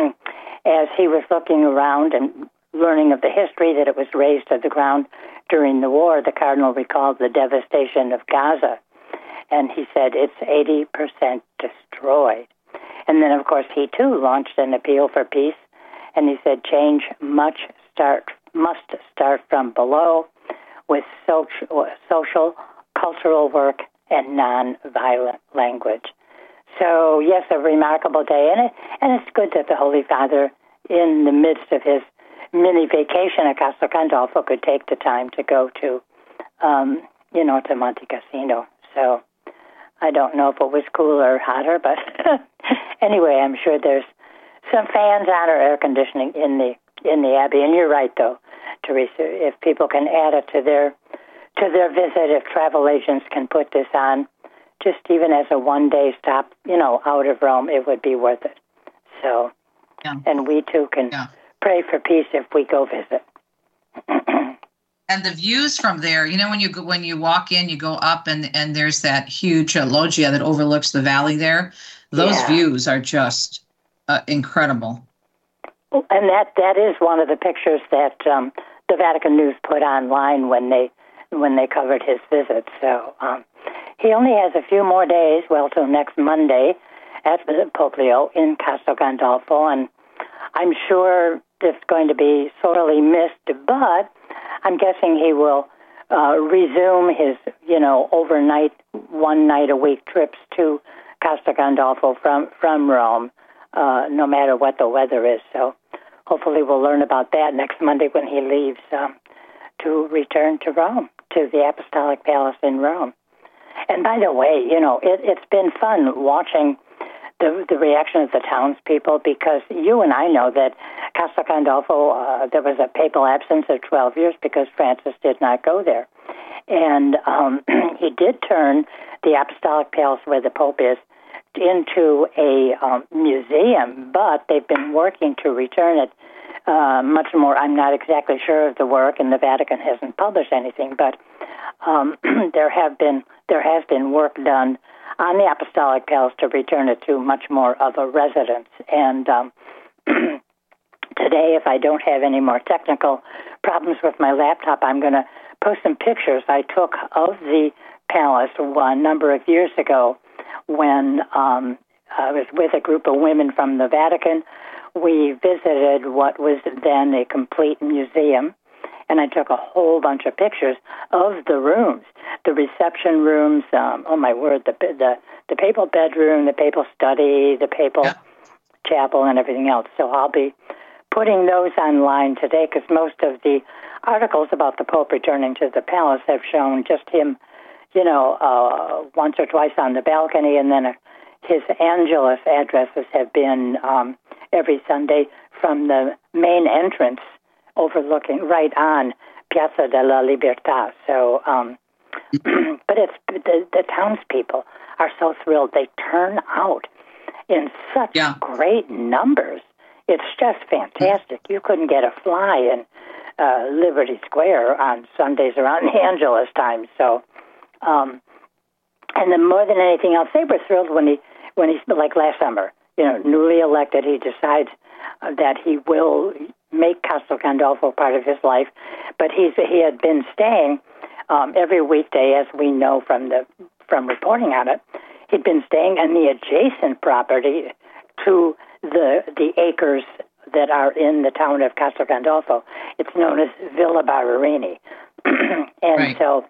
as he was looking around and learning of the history that it was razed to the ground during the war, the Cardinal recalled the devastation of Gaza. And he said, it's eighty percent destroyed. And then, of course, he, too, launched an appeal for peace. And he said, change much start must start from below with social, social cultural work, and nonviolent language. So, yes, a remarkable day. And, it, and it's good that the Holy Father, in the midst of his mini vacation at Castel Gandolfo, could take the time to go to, um, you know, to Monte Cassino. So I don't know if it was cooler or hotter, but anyway, I'm sure there's some fans on or air conditioning in the in the Abbey. And you're right, though, Teresa. If people can add it to their to their visit, if travel agents can put this on, just even as a one-day stop, you know, out of Rome, it would be worth it. So, yeah. And we too can yeah. pray for peace if we go visit. And the views from there, you know, when you go, when you walk in, you go up, and and there's that huge uh, loggia that overlooks the valley there. Those yeah. views are just uh, incredible. And that, that is one of the pictures that um, the Vatican News put online when they when they covered his visit. So um, he only has a few more days, well, till next Monday at Pope Leo in Castel Gandolfo, and I'm sure it's going to be sorely missed, but I'm guessing he will uh, resume his, you know, overnight, one night a week trips to Castel Gandolfo from, from Rome, uh, no matter what the weather is. So hopefully we'll learn about that next Monday when he leaves um, to return to Rome, to the Apostolic Palace in Rome. And by the way, you know, it, it's been fun watching the, the reaction of the townspeople, because you and I know that Castel Gandolfo, uh, there was a papal absence of twelve years because Francis did not go there. And um, he did turn the Apostolic Palace where the Pope is into a um, museum, but they've been working to return it uh, much more. I'm not exactly sure of the work, and the Vatican hasn't published anything, but um, there have been there has been work done on the Apostolic Palace to return it to much more of a residence. And um, today, if I don't have any more technical problems with my laptop, I'm going to post some pictures I took of the palace a number of years ago when um, I was with a group of women from the Vatican. We visited what was then a complete museum, and I took a whole bunch of pictures of the rooms, the reception rooms, um, oh my word, the, the the papal bedroom, the papal study, the papal yeah. chapel, and everything else. So I'll be putting those online today, because most of the articles about the Pope returning to the palace have shown just him, you know, uh, once or twice on the balcony, and then uh, his Angelus addresses have been um, every Sunday from the main entrance overlooking right on Piazza della Libertà. So, um, but it's the, the townspeople are so thrilled. They turn out in such yeah. great numbers. It's just fantastic. You couldn't get a fly in uh, Liberty Square on Sundays around Angelus time. So, um, and then more than anything else, they were thrilled when he when he's like last summer, you know, newly elected, he decides uh, that he will make Castel Gandolfo part of his life, but he's he had been staying um, every weekday, as we know from the from reporting on it. He'd been staying in the adjacent property to the the acres that are in the town of Castel Gandolfo. It's known as Villa Barberini. and right. so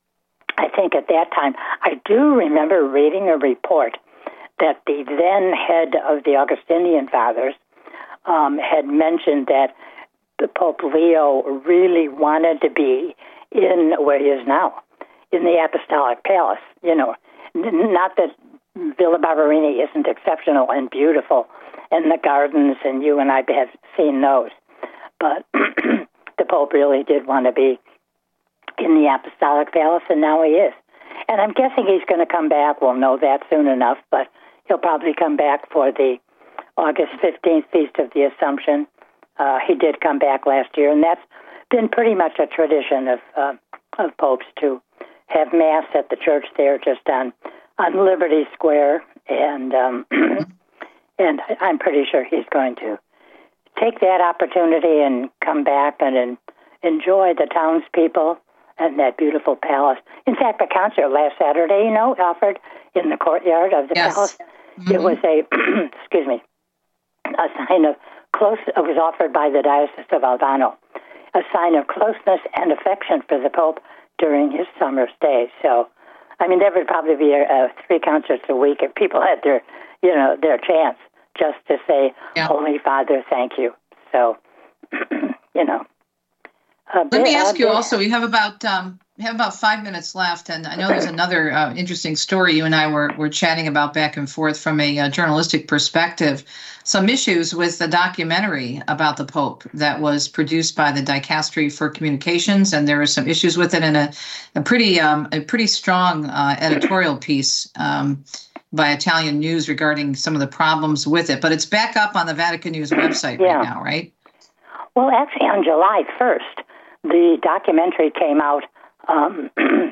I think at that time, I do remember reading a report that the then head of the Augustinian Fathers um, had mentioned that the Pope Leo really wanted to be in where he is now, in the Apostolic Palace. You know, n- not that Villa Barberini isn't exceptional and beautiful, and the gardens, and you and I have seen those. But the Pope really did want to be in the Apostolic Palace, and now he is. And I'm guessing he's going to come back. We'll know that soon enough, but he'll probably come back for the August fifteenth Feast of the Assumption. Uh, he did come back last year, and that's been pretty much a tradition of uh, of popes to have Mass at the church there just on, on Liberty Square, and um, and I'm pretty sure he's going to take that opportunity and come back and, and enjoy the townspeople and that beautiful palace. In fact, the concert last Saturday, you know, offered in the courtyard of the yes. palace. Mm-hmm. It was a, excuse me, a sign of close. It was offered by the Diocese of Albano, a sign of closeness and affection for the Pope during his summer stay. So, I mean, there would probably be a, a three concerts a week if people had their, you know, their chance just to say, yeah. Holy Father, thank you. So, you know. Let bit, me ask you bit. also, we have about um, we have about five minutes left, and I know there's another uh, interesting story you and I were, were chatting about back and forth from a uh, journalistic perspective. Some issues with the documentary about the Pope that was produced by the Dicastery for Communications, and there were some issues with it, and a, a pretty um, a pretty strong uh, editorial piece um, by Italian News regarding some of the problems with it. But it's back up on the Vatican News website yeah. right now, right? Well, actually, on July first, the documentary came out um,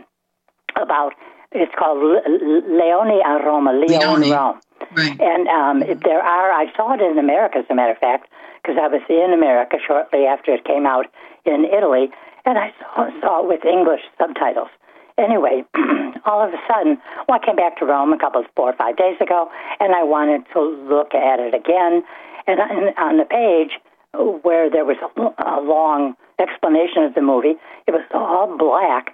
about, it's called Leone a Roma, Leone in Rome. Right. And um, there are, I saw it in America, as a matter of fact, because I was in America shortly after it came out in Italy, and I saw, saw it with English subtitles. Anyway, all of a sudden, well, I came back to Rome a couple, four or five days ago, and I wanted to look at it again. And on, on the page where there was a, a long explanation of the movie, it was all black.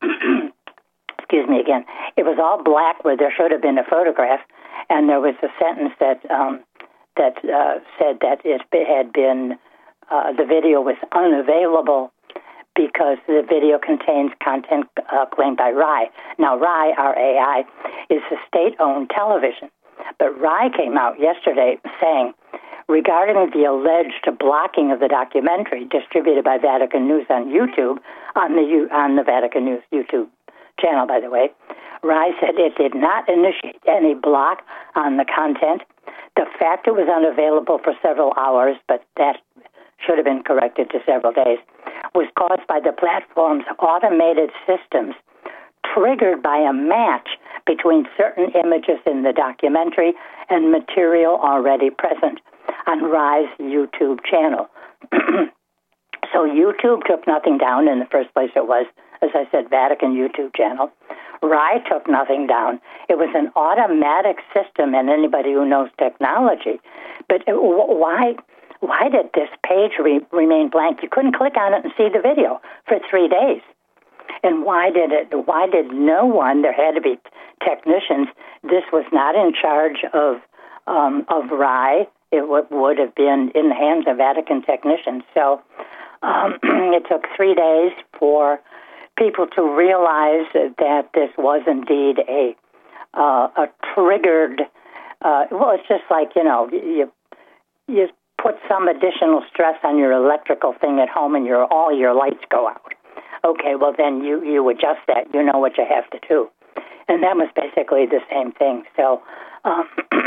Excuse me again. It was all black where there should have been a photograph, and there was a sentence that um, that uh, said that it had been uh, the video was unavailable because the video contains content uh, claimed by R I. Now, R I, R A I, is a state-owned television, but R I came out yesterday saying, regarding the alleged blocking of the documentary distributed by Vatican News on YouTube, on the on the Vatican News YouTube channel, by the way, R I said it did not initiate any block on the content. The fact it was unavailable for several hours, but that should have been corrected to several days, was caused by the platform's automated systems triggered by a match between certain images in the documentary and material already present on R I's YouTube channel. So YouTube took nothing down. In the first place, it was, as I said, Vatican YouTube channel. R I took nothing down. It was an automatic system, and anybody who knows technology. But it, why why did this page re- remain blank? You couldn't click on it and see the video for three days. And why did it? Why did no one? There had to be technicians. This was not in charge of um, of R I. It w- would have been in the hands of Vatican technicians. So um, it took three days for people to realize that this was indeed a uh, a triggered. Uh, well, it's just like, you know, you you put some additional stress on your electrical thing at home, and your all your lights go out. Okay, well then you you adjust that. You know what you have to do, and that was basically the same thing. So. Um,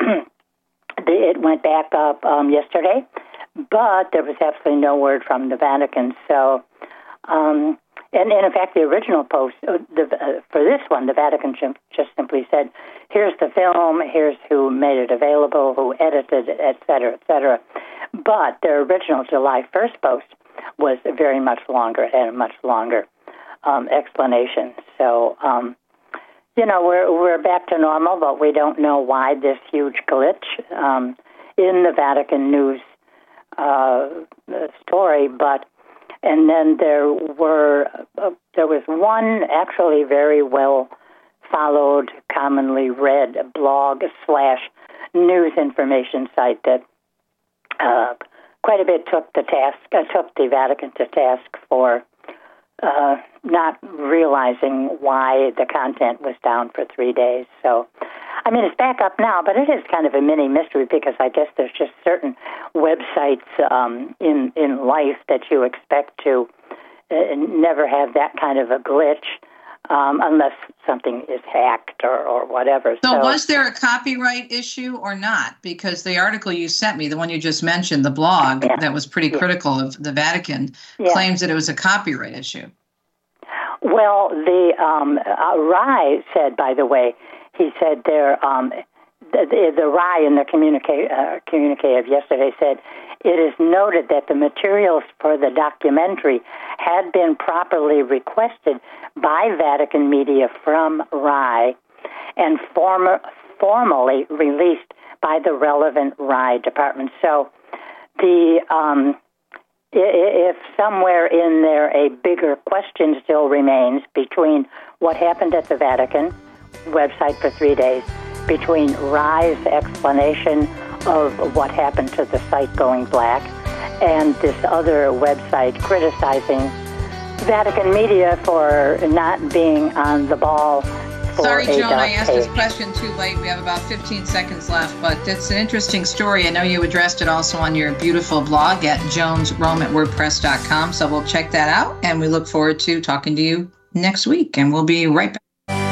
It went back up um, yesterday, but there was absolutely no word from the Vatican. So, um, and, and in fact, the original post uh, the, uh, for this one, the Vatican just simply said, here's the film, here's who made it available, who edited it, et cetera, et cetera. But their original July first post was very much longer and a much longer um, explanation. So, um, you know, we're we're back to normal, but we don't know why this huge glitch um, in the Vatican News uh, story. But and then there were uh, there was one actually very well followed, commonly read blog slash news information site that uh, quite a bit took the task uh, took the Vatican to task for uh, not realizing why the content was down for three days. So, I mean, it's back up now, but it is kind of a mini mystery because I guess there's just certain websites um, in in life that you expect to uh, never have that kind of a glitch. Um, unless something is hacked or, or whatever. So, so was there a copyright issue or not? Because the article you sent me, the one you just mentioned, the blog, yeah. that was pretty yeah. critical of the Vatican, yeah. claims that it was a copyright issue. Well, the um, uh, Rai said, by the way, he said there, um, the, the, the Rai in the communique, uh, communique of yesterday said, it is noted that the materials for the documentary had been properly requested by Vatican media from Rai and form- formally released by the relevant Rai department. So the um, if somewhere in there a bigger question still remains between what happened at the Vatican website for three days, between Rai's explanation of what happened to the site going black, and this other website criticizing Vatican media for not being on the ball. For Sorry, Joan, I asked page. this question too late. We have about fifteen seconds left, but it's an interesting story. I know you addressed it also on your beautiful blog at jones rome at wordpress dot com, so we'll check that out, and we look forward to talking to you next week, and we'll be right back.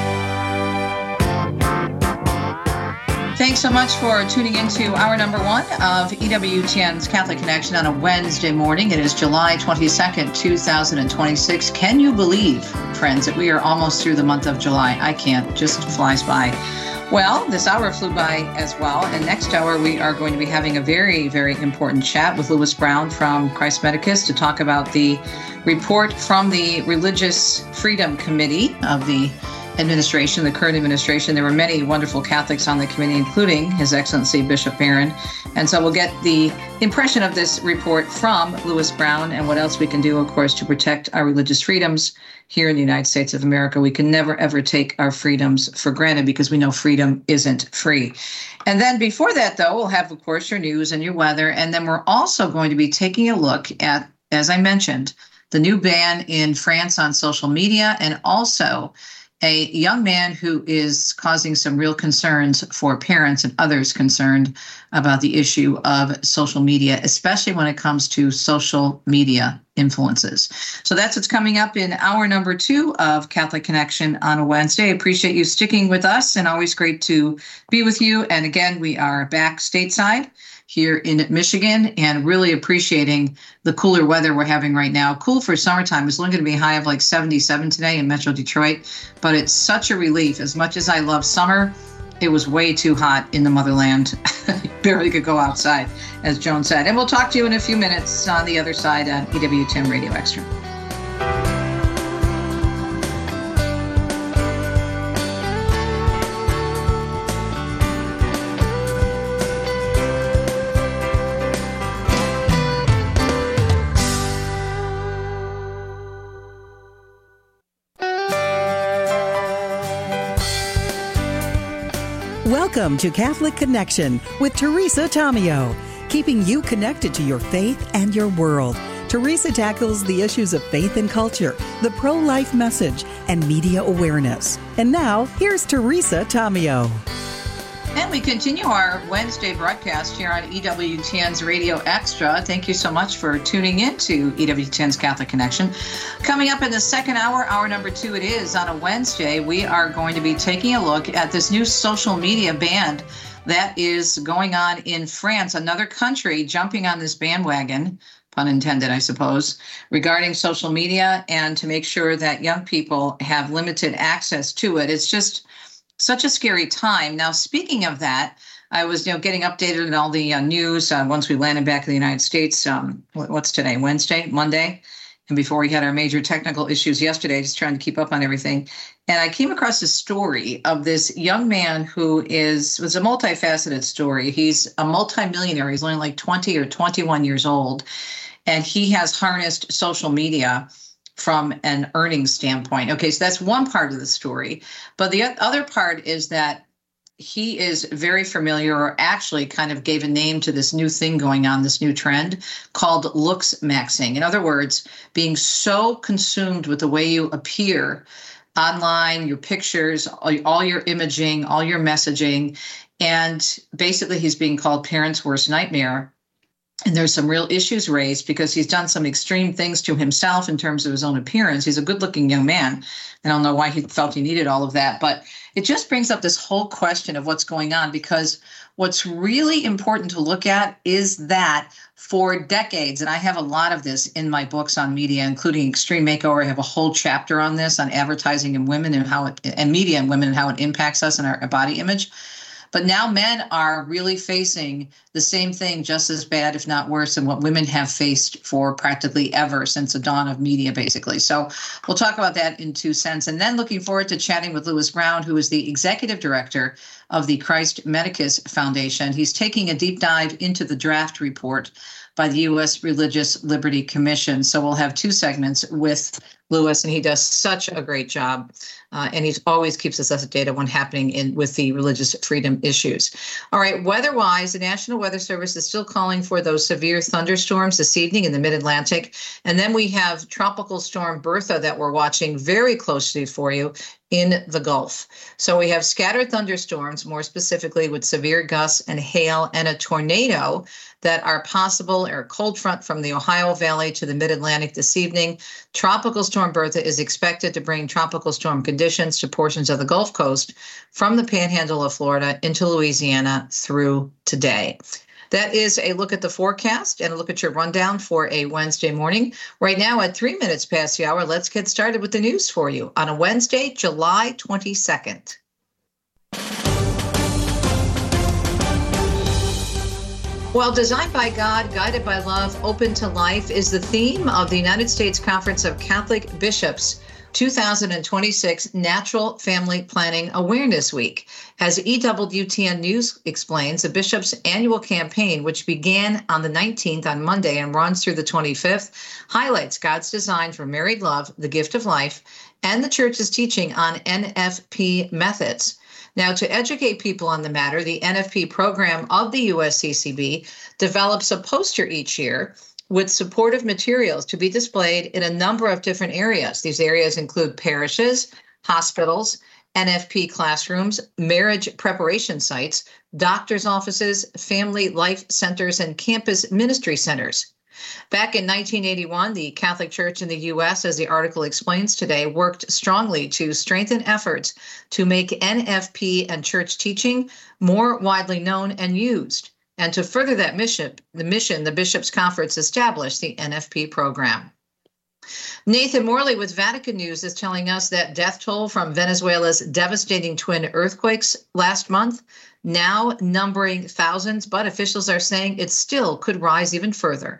Thanks so much for tuning into hour number one of E W T N's Catholic Connection on a Wednesday morning. It is July twenty-second, twenty twenty-six. Can you believe, friends, that we are almost through the month of July? I can't. Just flies by. Well, this hour flew by as well. And next hour, we are going to be having a very, very important chat with Louis Brown from Christ Medicus to talk about the report from the Religious Freedom Committee of the administration, the current administration. There were many wonderful Catholics on the committee, including His Excellency Bishop Barron. And so we'll get the impression of this report from Louis Brown and what else we can do, of course, to protect our religious freedoms here in the United States of America. We can never, ever take our freedoms for granted because we know freedom isn't free. And then before that, though, we'll have, of course, your news and your weather. And then we're also going to be taking a look at, as I mentioned, the new ban in France on social media, and also a young man who is causing some real concerns for parents and others concerned about the issue of social media, especially when it comes to social media influences. So that's what's coming up in hour number two of Catholic Connection on a Wednesday. I appreciate you sticking with us, and always great to be with you. And again, we are back stateside here in Michigan, and really appreciating the cooler weather we're having right now. Cool for summertime. It's only going to be a high of like seventy-seven today in Metro Detroit, but it's such a relief. As much as I love summer, it was way too hot in the motherland. Barely could go outside, as Joan said. And we'll talk to you in a few minutes on the other side on E W T N Radio Extra. Welcome to Catholic Connection with Teresa Tomeo, keeping you connected to your faith and your world. Teresa tackles the issues of faith and culture, the pro-life message, and media awareness. And now, here's Teresa Tomeo. And we continue our Wednesday broadcast here on E W T N's Radio Extra. Thank you so much for tuning in to E W T N's Catholic Connection. Coming up in the second hour, hour number two it is, on a Wednesday, we are going to be taking a look at this new social media ban that is going on in France, another country jumping on this bandwagon, pun intended, I suppose, regarding social media, and to make sure that young people have limited access to it. It's just such a scary time. Now, speaking of that, I was, you know, getting updated on all the uh, news uh, once we landed back in the United States. Um, what's today? Wednesday, Monday, and before we had our major technical issues yesterday, just trying to keep up on everything. And I came across a story of this young man who is was a multifaceted story. He's a multimillionaire. He's only like twenty or twenty-one years old, and he has harnessed social media from an earnings standpoint. Okay, so that's one part of the story. But the other part is that he is very familiar, or actually kind of gave a name to this new thing going on, this new trend called looks maxing. In other words, being so consumed with the way you appear online, your pictures, all your imaging, all your messaging. And basically he's being called parents' worst nightmare. And there's some real issues raised because he's done some extreme things to himself in terms of his own appearance. He's a good-looking young man. I don't know why he felt he needed all of that, but it just brings up this whole question of what's going on, because what's really important to look at is that for decades, and I have a lot of this in my books on media, including Extreme Makeover. I have a whole chapter on this, on advertising and women and how it, and media and women and how it impacts us and our, our body image. But now men are really facing the same thing just as bad, if not worse, than what women have faced for practically ever since the dawn of media, basically. So we'll talk about that in two cents. And then looking forward to chatting with Lewis Brown, who is the executive director of the Christ Medicus Foundation. He's taking a deep dive into the draft report by the U S Religious Liberty Commission. So we'll have two segments with Lewis, and he does such a great job. Uh, and he always keeps us up to date on what's happening in with the religious freedom issues. All right, weather-wise, the National Weather Service is still calling for those severe thunderstorms this evening in the mid-Atlantic. And then we have Tropical Storm Bertha that we're watching very closely for you in the Gulf. So we have scattered thunderstorms, more specifically with severe gusts and hail and a tornado that are possible, or a cold front from the Ohio Valley to the mid-Atlantic this evening. Tropical Storm Bertha is expected to bring tropical storm conditions to portions of the Gulf Coast from the panhandle of Florida into Louisiana through today. That is a look at the forecast and a look at your rundown for a Wednesday morning. Right now at three minutes past the hour, let's get started with the news for you on a Wednesday, July twenty-second. Well, designed by God, guided by love, open to life is the theme of the United States Conference of Catholic Bishops two thousand twenty-six Natural Family Planning Awareness Week. As E W T N News explains, the Bishop's annual campaign, which began on the nineteenth on Monday and runs through the twenty-fifth, highlights God's design for married love, the gift of life, and the Church's teaching on N F P methods. Now, to educate people on the matter, the N F P program of the U S C C B develops a poster each year with supportive materials to be displayed in a number of different areas. These areas include parishes, hospitals, N F P classrooms, marriage preparation sites, doctor's offices, family life centers, and campus ministry centers. Back in nineteen eighty-one, the Catholic Church in the U S, as the article explains today, worked strongly to strengthen efforts to make N F P and church teaching more widely known and used. And to further that mission, the mission, the Bishops' Conference established the N F P program. Nathan Morley with Vatican News is telling us that death toll from Venezuela's devastating twin earthquakes last month, now numbering thousands, but officials are saying it still could rise even further.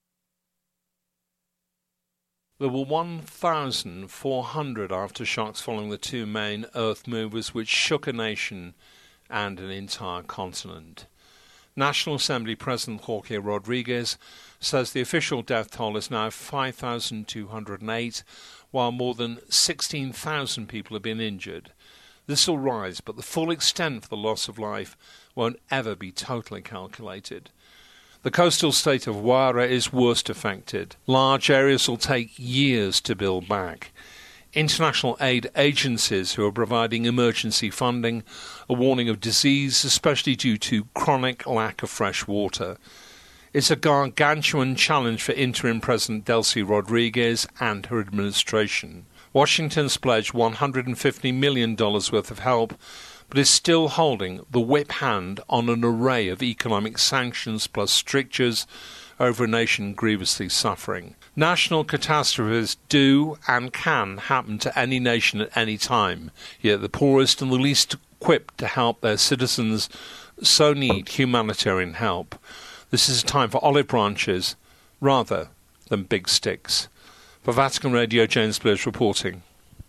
There were one thousand four hundred aftershocks following the two main earth movers which shook a nation and an entire continent. National Assembly President Jorge Rodriguez says the official death toll is now five thousand two hundred eight, while more than sixteen thousand people have been injured. This will rise, but the full extent of the loss of life won't ever be totally calculated. The coastal state of Huara is worst affected. Large areas will take years to build back. International aid agencies who are providing emergency funding are warning of disease, especially due to chronic lack of fresh water. It's a gargantuan challenge for interim President Delcy Rodriguez and her administration. Washington's pledged one hundred fifty million dollars worth of help, but is still holding the whip hand on an array of economic sanctions plus strictures over a nation grievously suffering. National catastrophes do and can happen to any nation at any time, yet the poorest and the least equipped to help their citizens so need humanitarian help. This is a time for olive branches rather than big sticks. For Vatican Radio, James Bliss reporting.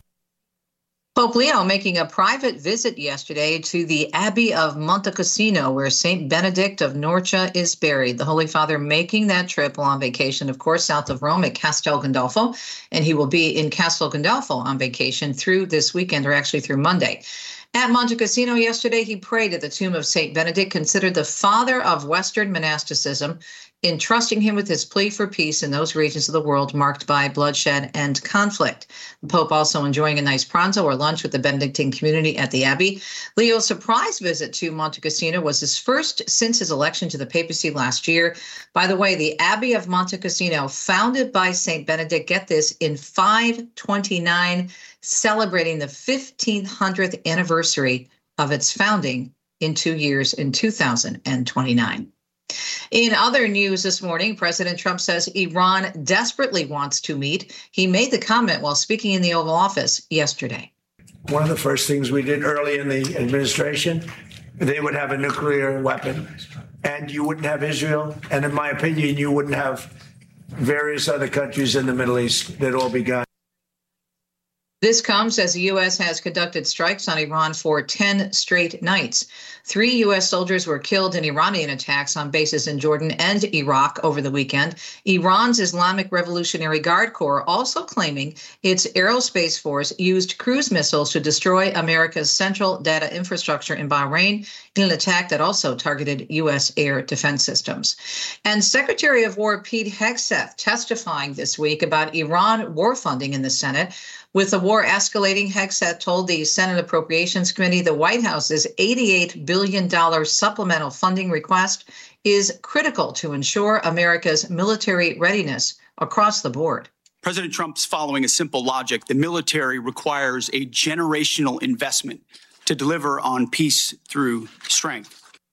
Pope Leo making a private visit yesterday to the Abbey of Monte Cassino, where Saint Benedict of Norcia is buried. The Holy Father making that trip while on vacation, of course, south of Rome at Castel Gandolfo, and he will be in Castel Gandolfo on vacation through this weekend, or actually through Monday. At Monte Cassino yesterday, he prayed at the tomb of Saint Benedict, considered the father of Western monasticism, entrusting him with his plea for peace in those regions of the world marked by bloodshed and conflict. The Pope also enjoying a nice pranzo or lunch with the Benedictine community at the Abbey. Leo's surprise visit to Monte Cassino was his first since his election to the papacy last year. By the way, the Abbey of Monte Cassino, founded by Saint Benedict, get this, in five twenty-nine, celebrating the fifteen hundredth anniversary of its founding in two years in two thousand twenty-nine. In other news this morning, President Trump says Iran desperately wants to meet. He made the comment while speaking in the Oval Office yesterday. One of the first things we did early in the administration, they would have a nuclear weapon, and you wouldn't have Israel. And in my opinion, you wouldn't have various other countries in the Middle East. They'd all be gone. This comes as the U S has conducted strikes on Iran for ten straight nights. Three U S soldiers were killed in Iranian attacks on bases in Jordan and Iraq over the weekend. Iran's Islamic Revolutionary Guard Corps also claiming its aerospace force used cruise missiles to destroy America's central data infrastructure in Bahrain in an attack that also targeted U S air defense systems. And Secretary of War Pete Hegseth testifying this week about Iran war funding in the Senate. With the war escalating, Hegseth told the Senate Appropriations Committee the White House's eighty-eight billion dollars supplemental funding request is critical to ensure America's military readiness across the board. President Trump's following a simple logic. The military requires a generational investment to deliver on peace through strength.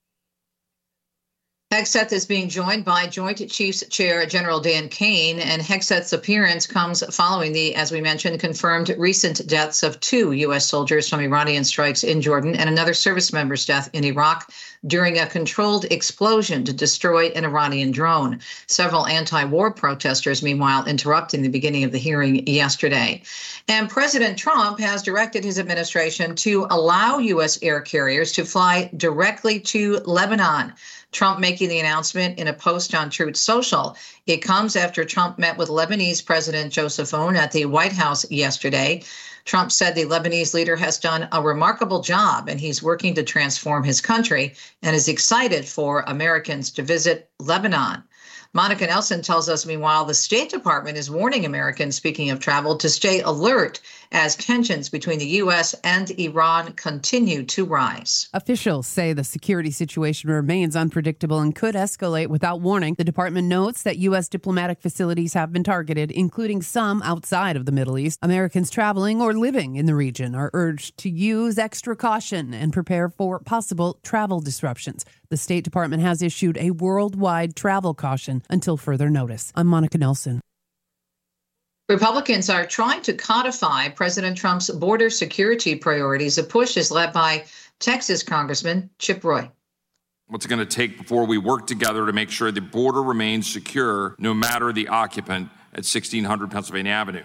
Hegseth is being joined by Joint Chiefs Chair General Dan Kane, and Hegseth's appearance comes following the, as we mentioned, confirmed recent deaths of two U S soldiers from Iranian strikes in Jordan and another service member's death in Iraq during a controlled explosion to destroy an Iranian drone. Several anti-war protesters, meanwhile, interrupting the beginning of the hearing yesterday. And President Trump has directed his administration to allow U S air carriers to fly directly to Lebanon. Trump making the announcement in a post on Truth Social. It comes after Trump met with Lebanese President Joseph Aoun at the White House yesterday. Trump said the Lebanese leader has done a remarkable job and he's working to transform his country and is excited for Americans to visit Lebanon. Monica Nelson tells us, meanwhile, the State Department is warning Americans, speaking of travel, to stay alert as tensions between the U S and Iran continue to rise. Officials say the security situation remains unpredictable and could escalate without warning. The department notes that U S diplomatic facilities have been targeted, including some outside of the Middle East. Americans traveling or living in the region are urged to use extra caution and prepare for possible travel disruptions. The State Department has issued a worldwide travel caution until further notice. I'm Monica Nelson. Republicans are trying to codify President Trump's border security priorities. The push is led by Texas Congressman Chip Roy. What's it going to take before we work together to make sure the border remains secure, no matter the occupant at sixteen hundred Pennsylvania Avenue?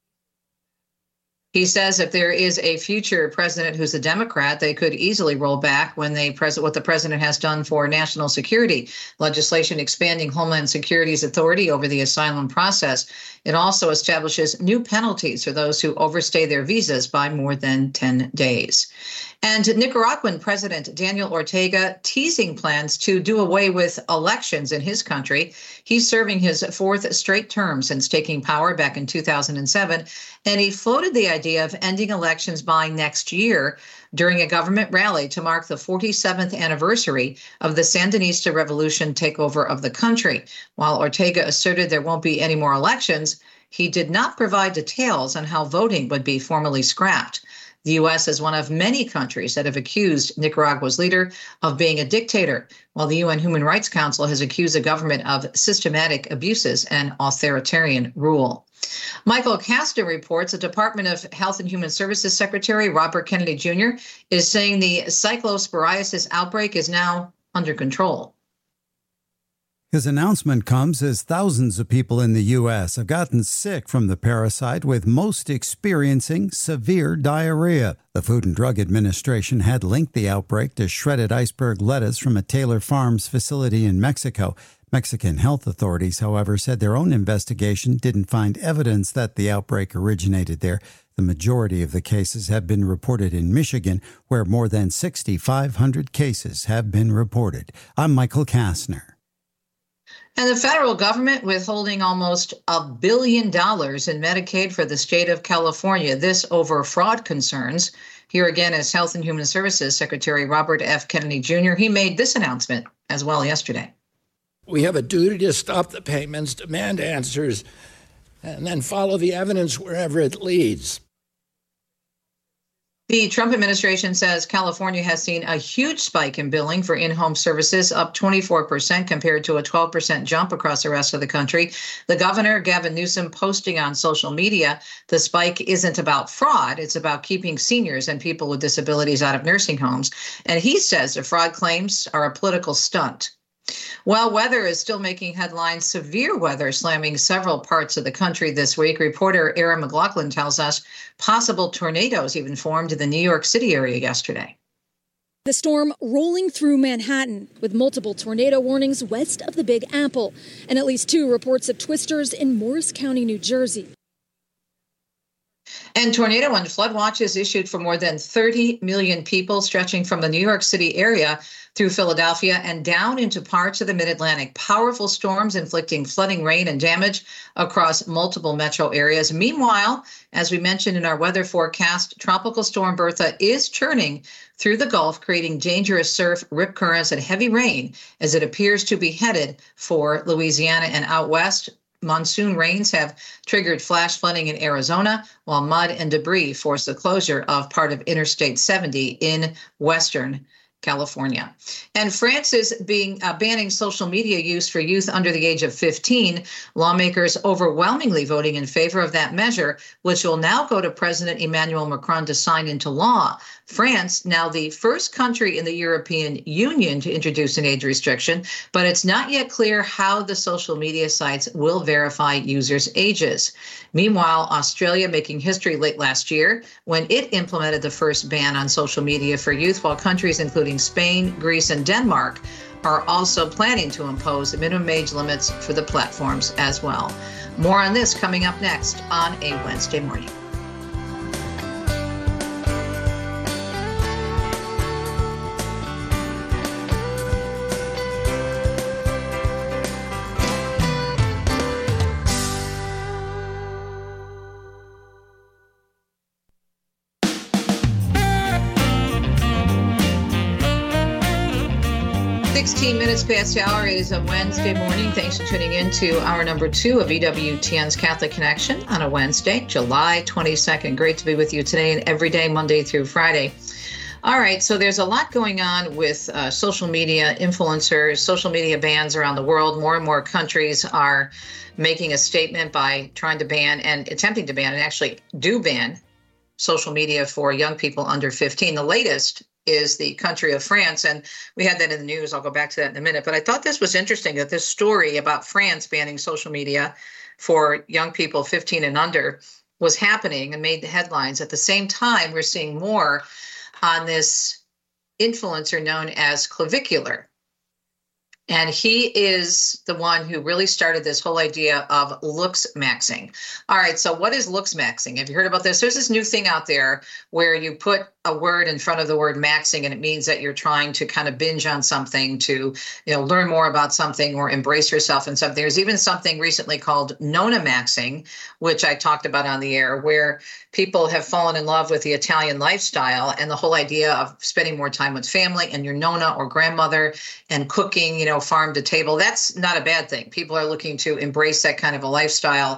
He says if there is a future president who's a Democrat, they could easily roll back when they pres- what the president has done for national security legislation, expanding Homeland Security's authority over the asylum process. It also establishes new penalties for those who overstay their visas by more than ten days. And Nicaraguan President Daniel Ortega teasing plans to do away with elections in his country. He's serving his fourth straight term since taking power back in two thousand seven, and he floated the idea of ending elections by next year during a government rally to mark the forty-seventh anniversary of the Sandinista Revolution takeover of the country. While Ortega asserted there won't be any more elections, he did not provide details on how voting would be formally scrapped. The U S is one of many countries that have accused Nicaragua's leader of being a dictator, while the U N Human Rights Council has accused the government of systematic abuses and authoritarian rule. Michael Kastner reports the Department of Health and Human Services Secretary Robert Kennedy Junior is saying the cyclosporiasis outbreak is now under control. His announcement comes as thousands of people in the U S have gotten sick from the parasite, with most experiencing severe diarrhea. The Food and Drug Administration had linked the outbreak to shredded iceberg lettuce from a Taylor Farms facility in Mexico. Mexican health authorities, however, said their own investigation didn't find evidence that the outbreak originated there. The majority of the cases have been reported in Michigan, where more than six thousand five hundred cases have been reported. I'm Michael Kastner. And the federal government withholding almost a billion dollars in Medicaid for the state of California. This over fraud concerns. Here again is Health and Human Services Secretary Robert F. Kennedy Junior He made this announcement as well yesterday. We have a duty to stop the payments, demand answers, and then follow the evidence wherever it leads. The Trump administration says California has seen a huge spike in billing for in-home services, up twenty-four percent compared to a twelve percent jump across the rest of the country. The governor, Gavin Newsom, posting on social media, the spike isn't about fraud. It's about keeping seniors and people with disabilities out of nursing homes. And he says the fraud claims are a political stunt. Well, weather is still making headlines. Severe weather slamming several parts of the country this week. Reporter Aaron McLaughlin tells us possible tornadoes even formed in the New York City area yesterday. The storm rolling through Manhattan with multiple tornado warnings west of the Big Apple and at least two reports of twisters in Morris County, New Jersey. And tornado and flood watches issued for more than thirty million people, stretching from the New York City area through Philadelphia and down into parts of the Mid-Atlantic. Powerful storms inflicting flooding, rain, and damage across multiple metro areas. Meanwhile, as we mentioned in our weather forecast, Tropical Storm Bertha is churning through the Gulf, creating dangerous surf, rip currents, and heavy rain as it appears to be headed for Louisiana and out west. Monsoon rains have triggered flash flooding in Arizona, while mud and debris force the closure of part of Interstate seventy in western California. And France is being uh, banning social media use for youth under the age of fifteen. Lawmakers overwhelmingly voting in favor of that measure, which will now go to President Emmanuel Macron to sign into law. France, now the first country in the European Union to introduce an age restriction, but it's not yet clear how the social media sites will verify users' ages. Meanwhile, Australia making history late last year when it implemented the first ban on social media for youth, while countries including Spain, Greece, and Denmark are also planning to impose minimum age limits for the platforms as well. More on this coming up next on a Wednesday morning. sixteen minutes past the hour is a Wednesday morning. Thanks for tuning in to hour number two of E W T N's Catholic Connection on a Wednesday, July twenty-second. Great to be with you today and every day, Monday through Friday. All right, so there's a lot going on with uh, social media influencers, social media bans around the world. More and more countries are making a statement by trying to ban and attempting to ban and actually do ban social media for young people under fifteen. The latest is the country of France, and we had that in the news. I'll go back to that in a minute. But I thought this was interesting that this story about France banning social media for young people fifteen and under was happening and made the headlines. At the same time, we're seeing more on this influencer known as Clavicular. And he is the one who really started this whole idea of looks maxing. All right, so what is looks maxing? Have you heard about this? There's this new thing out there where you put a word in front of the word maxing, and it means that you're trying to kind of binge on something, to, you know, learn more about something or embrace yourself in something. There's even something recently called Nona maxing, which I talked about on the air, where people have fallen in love with the Italian lifestyle and the whole idea of spending more time with family and your Nona or grandmother and cooking, you know, farm to table. That's not a bad thing. People are looking to embrace that kind of a lifestyle.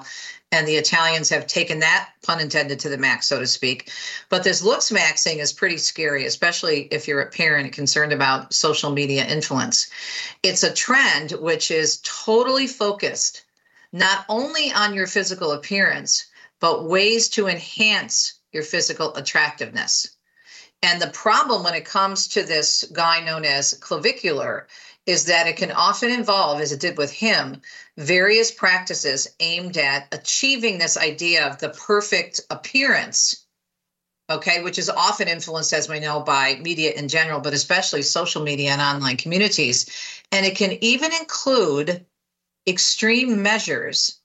And the Italians have taken that, pun intended, to the max, so to speak. But this looks maxing is pretty scary, especially if you're a parent concerned about social media influence. It's a trend which is totally focused not only on your physical appearance, but ways to enhance your physical attractiveness. And the problem when it comes to this guy known as Clavicular is that it can often involve, as it did with him, various practices aimed at achieving this idea of the perfect appearance, okay, which is often influenced, as we know, by media in general, but especially social media and online communities. And it can even include extreme measures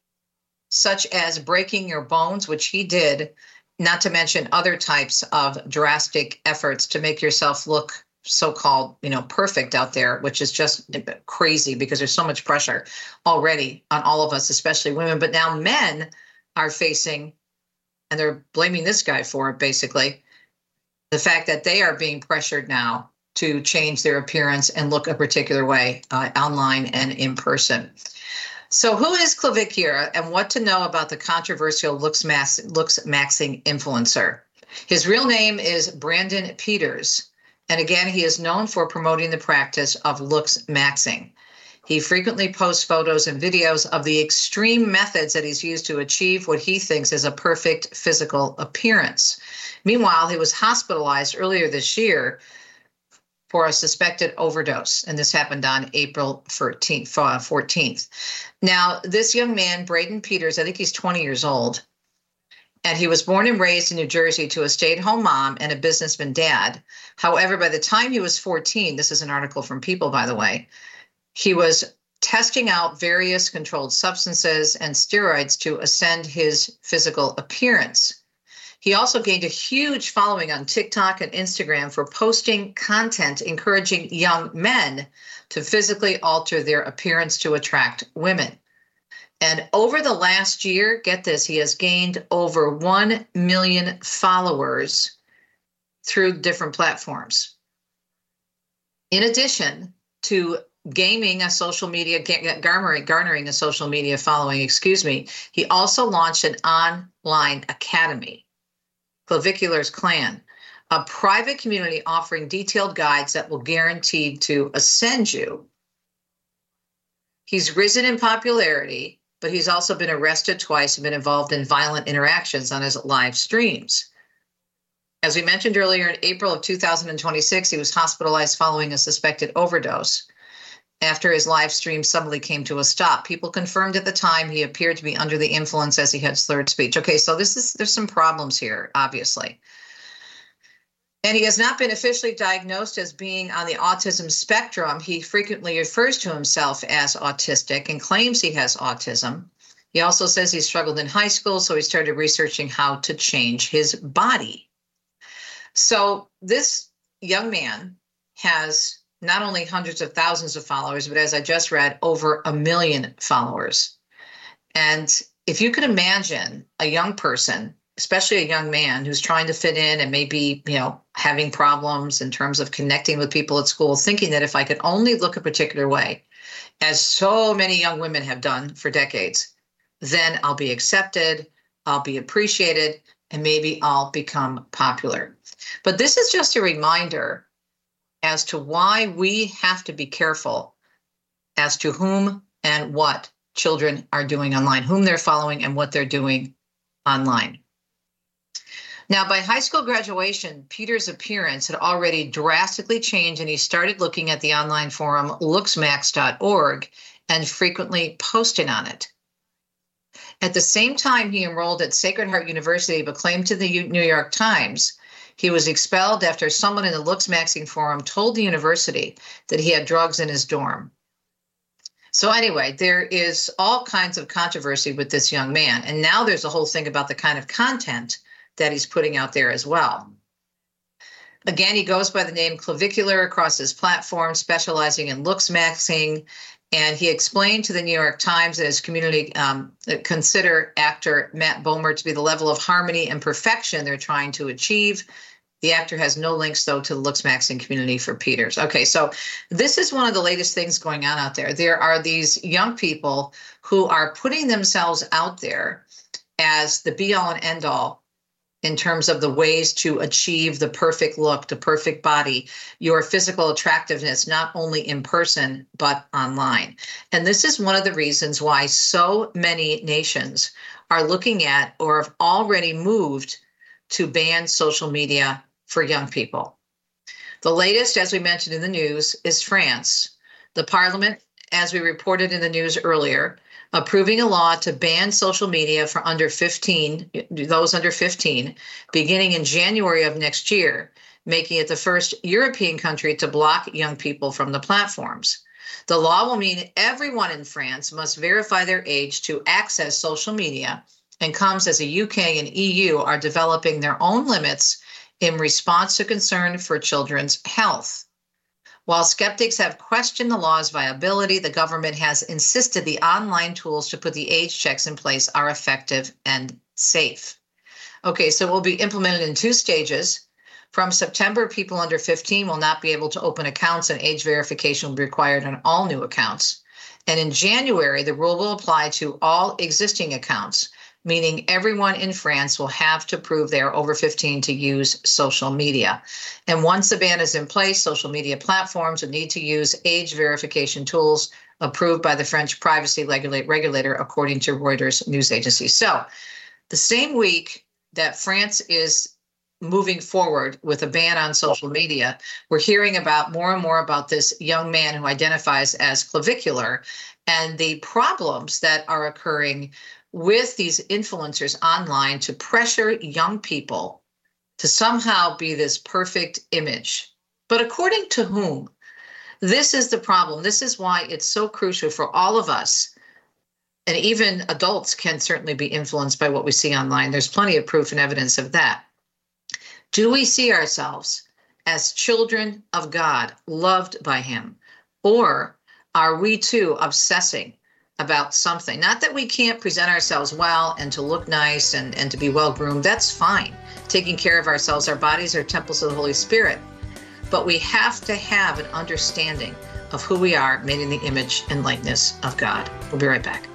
such as breaking your bones, which he did, not to mention other types of drastic efforts to make yourself look so-called, you know, perfect out there, which is just crazy because there's so much pressure already on all of us, especially women. But now men are facing, and they're blaming this guy for it, basically, the fact that they are being pressured now to change their appearance and look a particular way uh, online and in person. So who is Clavicular and what to know about the controversial looks, max, looks maxing influencer? His real name is Brandon Peters. And again, he is known for promoting the practice of looks maxing. He frequently posts photos and videos of the extreme methods that he's used to achieve what he thinks is a perfect physical appearance. Meanwhile, he was hospitalized earlier this year for a suspected overdose, and this happened on April fourteenth. Now, this young man, Braden Peters, I think he's twenty years old, and he was born and raised in New Jersey to a stay-at-home mom and a businessman dad. However, by the time he was fourteen, this is an article from People, by the way, he was testing out various controlled substances and steroids to ascend his physical appearance. He also gained a huge following on TikTok and Instagram for posting content encouraging young men to physically alter their appearance to attract women. And over the last year, get this, he has gained over one million followers through different platforms. In addition to gaming a social media, garnering, garnering a social media following, excuse me, he also launched an online academy, Clavicular's Clan, a private community offering detailed guides that will guarantee to ascend you. He's risen in popularity, but he's also been arrested twice and been involved in violent interactions on his live streams. As we mentioned earlier, in April of two thousand twenty-six, he was hospitalized following a suspected overdose. After his live stream suddenly came to a stop, people confirmed at the time he appeared to be under the influence as he had slurred speech. Okay, so this is there's some problems here, obviously. And he has not been officially diagnosed as being on the autism spectrum. He frequently refers to himself as autistic and claims he has autism. He also says he struggled in high school, so he started researching how to change his body. So this young man has not only hundreds of thousands of followers, but as I just read, over a million followers. And if you could imagine a young person, especially a young man who's trying to fit in and maybe, you know, having problems in terms of connecting with people at school, thinking that if I could only look a particular way, as so many young women have done for decades, then I'll be accepted, I'll be appreciated, and maybe I'll become popular. But this is just a reminder as to why we have to be careful as to whom and what children are doing online, whom they're following and what they're doing online. Now, by high school graduation, Peter's appearance had already drastically changed, and he started looking at the online forum looks max dot org and frequently posted on it. At the same time, he enrolled at Sacred Heart University, but claimed to the New York Times he was expelled after someone in the Looks Maxing forum told the university that he had drugs in his dorm. So anyway, there is all kinds of controversy with this young man. And now there's a whole thing about the kind of content that he's putting out there as well. Again, he goes by the name Clavicular across his platform, specializing in looks maxing. And he explained to the New York Times that his community um, consider actor Matt Bomer to be the level of harmony and perfection they're trying to achieve. The actor has no links, though, to the Looksmaxing community for Peters. Okay, so this is one of the latest things going on out there. There are these young people who are putting themselves out there as the be-all and end-all in terms of the ways to achieve the perfect look, the perfect body, your physical attractiveness, not only in person, but online. And this is one of the reasons why so many nations are looking at or have already moved to ban social media for young people. The latest, as we mentioned in the news, is France. The parliament, as we reported in the news earlier, approving a law to ban social media for under fifteen, those under fifteen, beginning in January of next year, making it the first European country to block young people from the platforms. The law will mean everyone in France must verify their age to access social media, and comes as the U K and E U are developing their own limits in response to concern for children's health. While skeptics have questioned the law's viability, the government has insisted the online tools to put the age checks in place are effective and safe. Okay, so it will be implemented in two stages. From September, people under fifteen will not be able to open accounts, and age verification will be required on all new accounts. And in January, the rule will apply to all existing accounts, meaning everyone in France will have to prove they are over fifteen to use social media. And once the ban is in place, social media platforms will need to use age verification tools approved by the French privacy regulator, according to Reuters news agency. So the same week that France is moving forward with a ban on social media, we're hearing about more and more about this young man who identifies as clavicular and the problems that are occurring with these influencers online to pressure young people to somehow be this perfect image. But according to whom? This is the problem. This is why it's so crucial for all of us, and even adults can certainly be influenced by what we see online. There's plenty of proof and evidence of that. Do we see ourselves as children of God, loved by him? Or are we too obsessing about something? Not that we can't present ourselves well and to look nice and, and to be well-groomed. That's fine. Taking care of ourselves. Our bodies are temples of the Holy Spirit. But we have to have an understanding of who we are, made in the image and likeness of God. We'll be right back.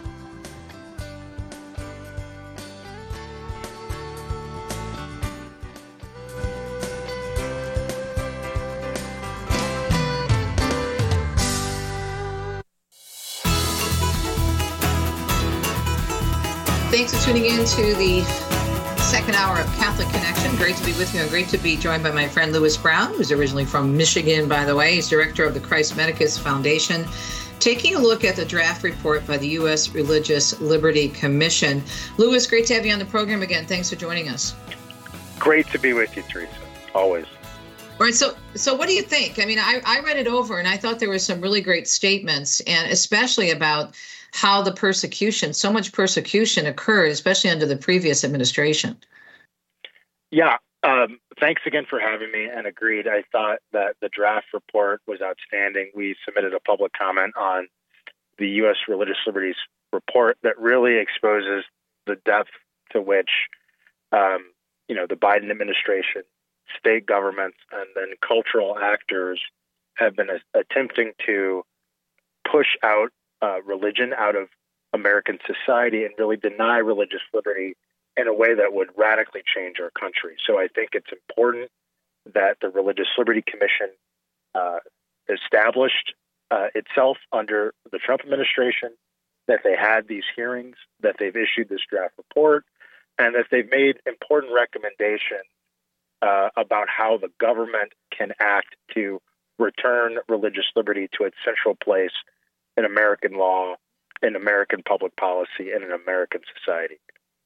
Thanks for tuning in to the second hour of Catholic Connection. Great to be with you, and great to be joined by my friend Lewis Brown, who's originally from Michigan, by the way. He's director of the Christ Medicus Foundation, taking a look at the draft report by the U S Religious Liberty Commission. Lewis, great to have you on the program again. Thanks for joining us. Great to be with you, Teresa. Always. All right, so so what do you think? I mean, I, I read it over, and I thought there were some really great statements, and especially about how the persecution, so much persecution occurred, especially under the previous administration. Yeah, um, thanks again for having me, and agreed. I thought that the draft report was outstanding. We submitted a public comment on the U S Religious Liberties report that really exposes the depth to which, um, you know, the Biden administration, state governments, and then cultural actors have been a- attempting to push out Uh, religion out of American society and really deny religious liberty in a way that would radically change our country. So I think it's important that the Religious Liberty Commission uh, established uh, itself under the Trump administration, that they had these hearings, that they've issued this draft report, and that they've made important recommendations uh, about how the government can act to return religious liberty to its central place in American law, in American public policy, and in American society.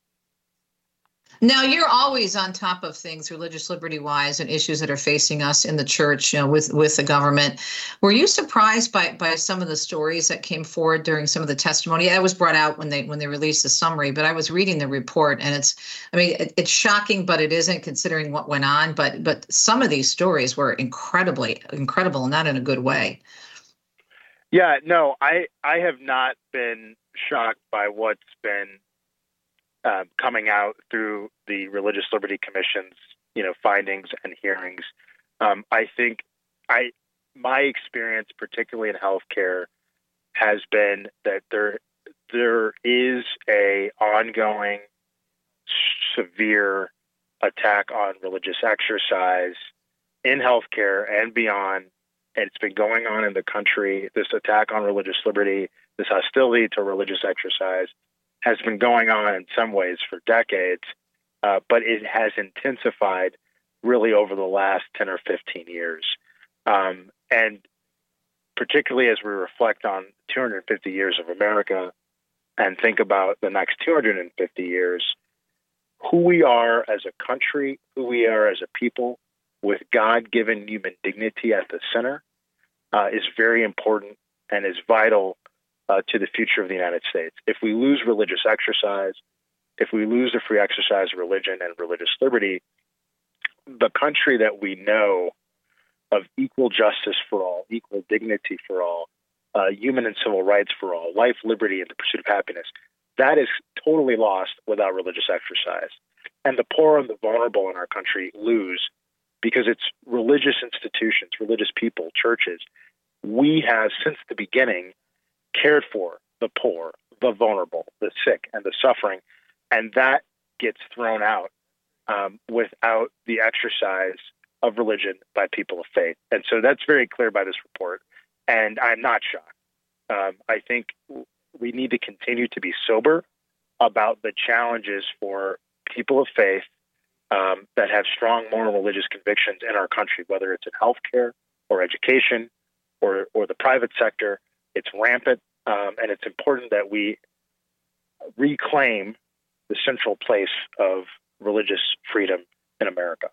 Now, you're always on top of things religious liberty-wise and issues that are facing us in the church, you know, with, with the government. Were you surprised by, by some of the stories that came forward during some of the testimony? That was brought out when they when they released the summary, but I was reading the report, and it's, I mean, it, it's shocking, but it isn't, considering what went on. But but some of these stories were incredibly, incredible, and not in a good way. Yeah, no, I, I have not been shocked by what's been uh, coming out through the Religious Liberty Commission's, you know, findings and hearings. Um, I think I my experience, particularly in healthcare, has been that there there is a ongoing severe attack on religious exercise in healthcare and beyond. And it's been going on in the country. This attack on religious liberty, this hostility to religious exercise, has been going on in some ways for decades, uh, but it has intensified really over the last ten or fifteen years. Um, and particularly as we reflect on two hundred fifty years of America and think about the next two hundred fifty years, who we are as a country, who we are as a people, with God-given human dignity at the center, uh, is very important and is vital uh, to the future of the United States. If we lose religious exercise, if we lose the free exercise of religion and religious liberty, the country that we know of equal justice for all, equal dignity for all, uh, human and civil rights for all, life, liberty, and the pursuit of happiness, that is totally lost without religious exercise. And the poor and the vulnerable in our country lose because it's religious institutions, religious people, churches. We have, since the beginning, cared for the poor, the vulnerable, the sick, and the suffering, and that gets thrown out um, without the exercise of religion by people of faith. And so that's very clear by this report, and I'm not shocked. Um, I think we need to continue to be sober about the challenges for people of faith um, that have strong moral religious convictions in our country, whether it's in healthcare or education or, or the private sector. It's rampant, um, and it's important that we reclaim the central place of religious freedom in America.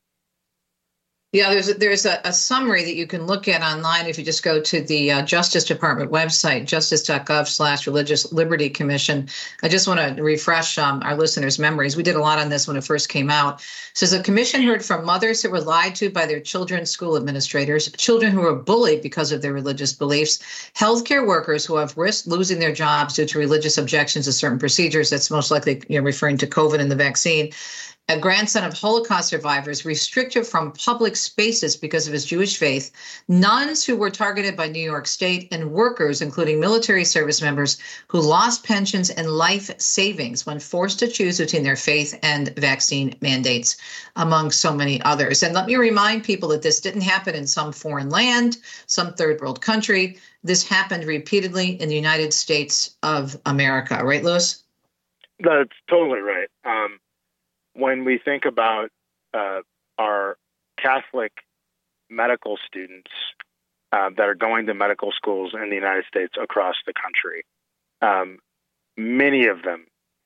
Yeah, there's a, there's a, a summary that you can look at online if you just go to the uh, Justice Department website, justice.gov slash Religious Liberty Commission. I just want to refresh um, our listeners' memories. We did a lot on this when it first came out. It says the commission heard from mothers who were lied to by their children's school administrators, children who were bullied because of their religious beliefs, healthcare workers who have risked losing their jobs due to religious objections to certain procedures. That's most likely, you know, referring to COVID and the vaccine. A grandson of Holocaust survivors restricted from public spaces because of his Jewish faith, nuns who were targeted by New York State, and workers, including military service members, who lost pensions and life savings when forced to choose between their faith and vaccine mandates, among so many others. And let me remind people that this didn't happen in some foreign land, some third world country. This happened repeatedly in the United States of America. Right, Louis? That's totally right. Um, When we think about uh, our Catholic medical students uh, that are going to medical schools in the United States across the country, um, many of them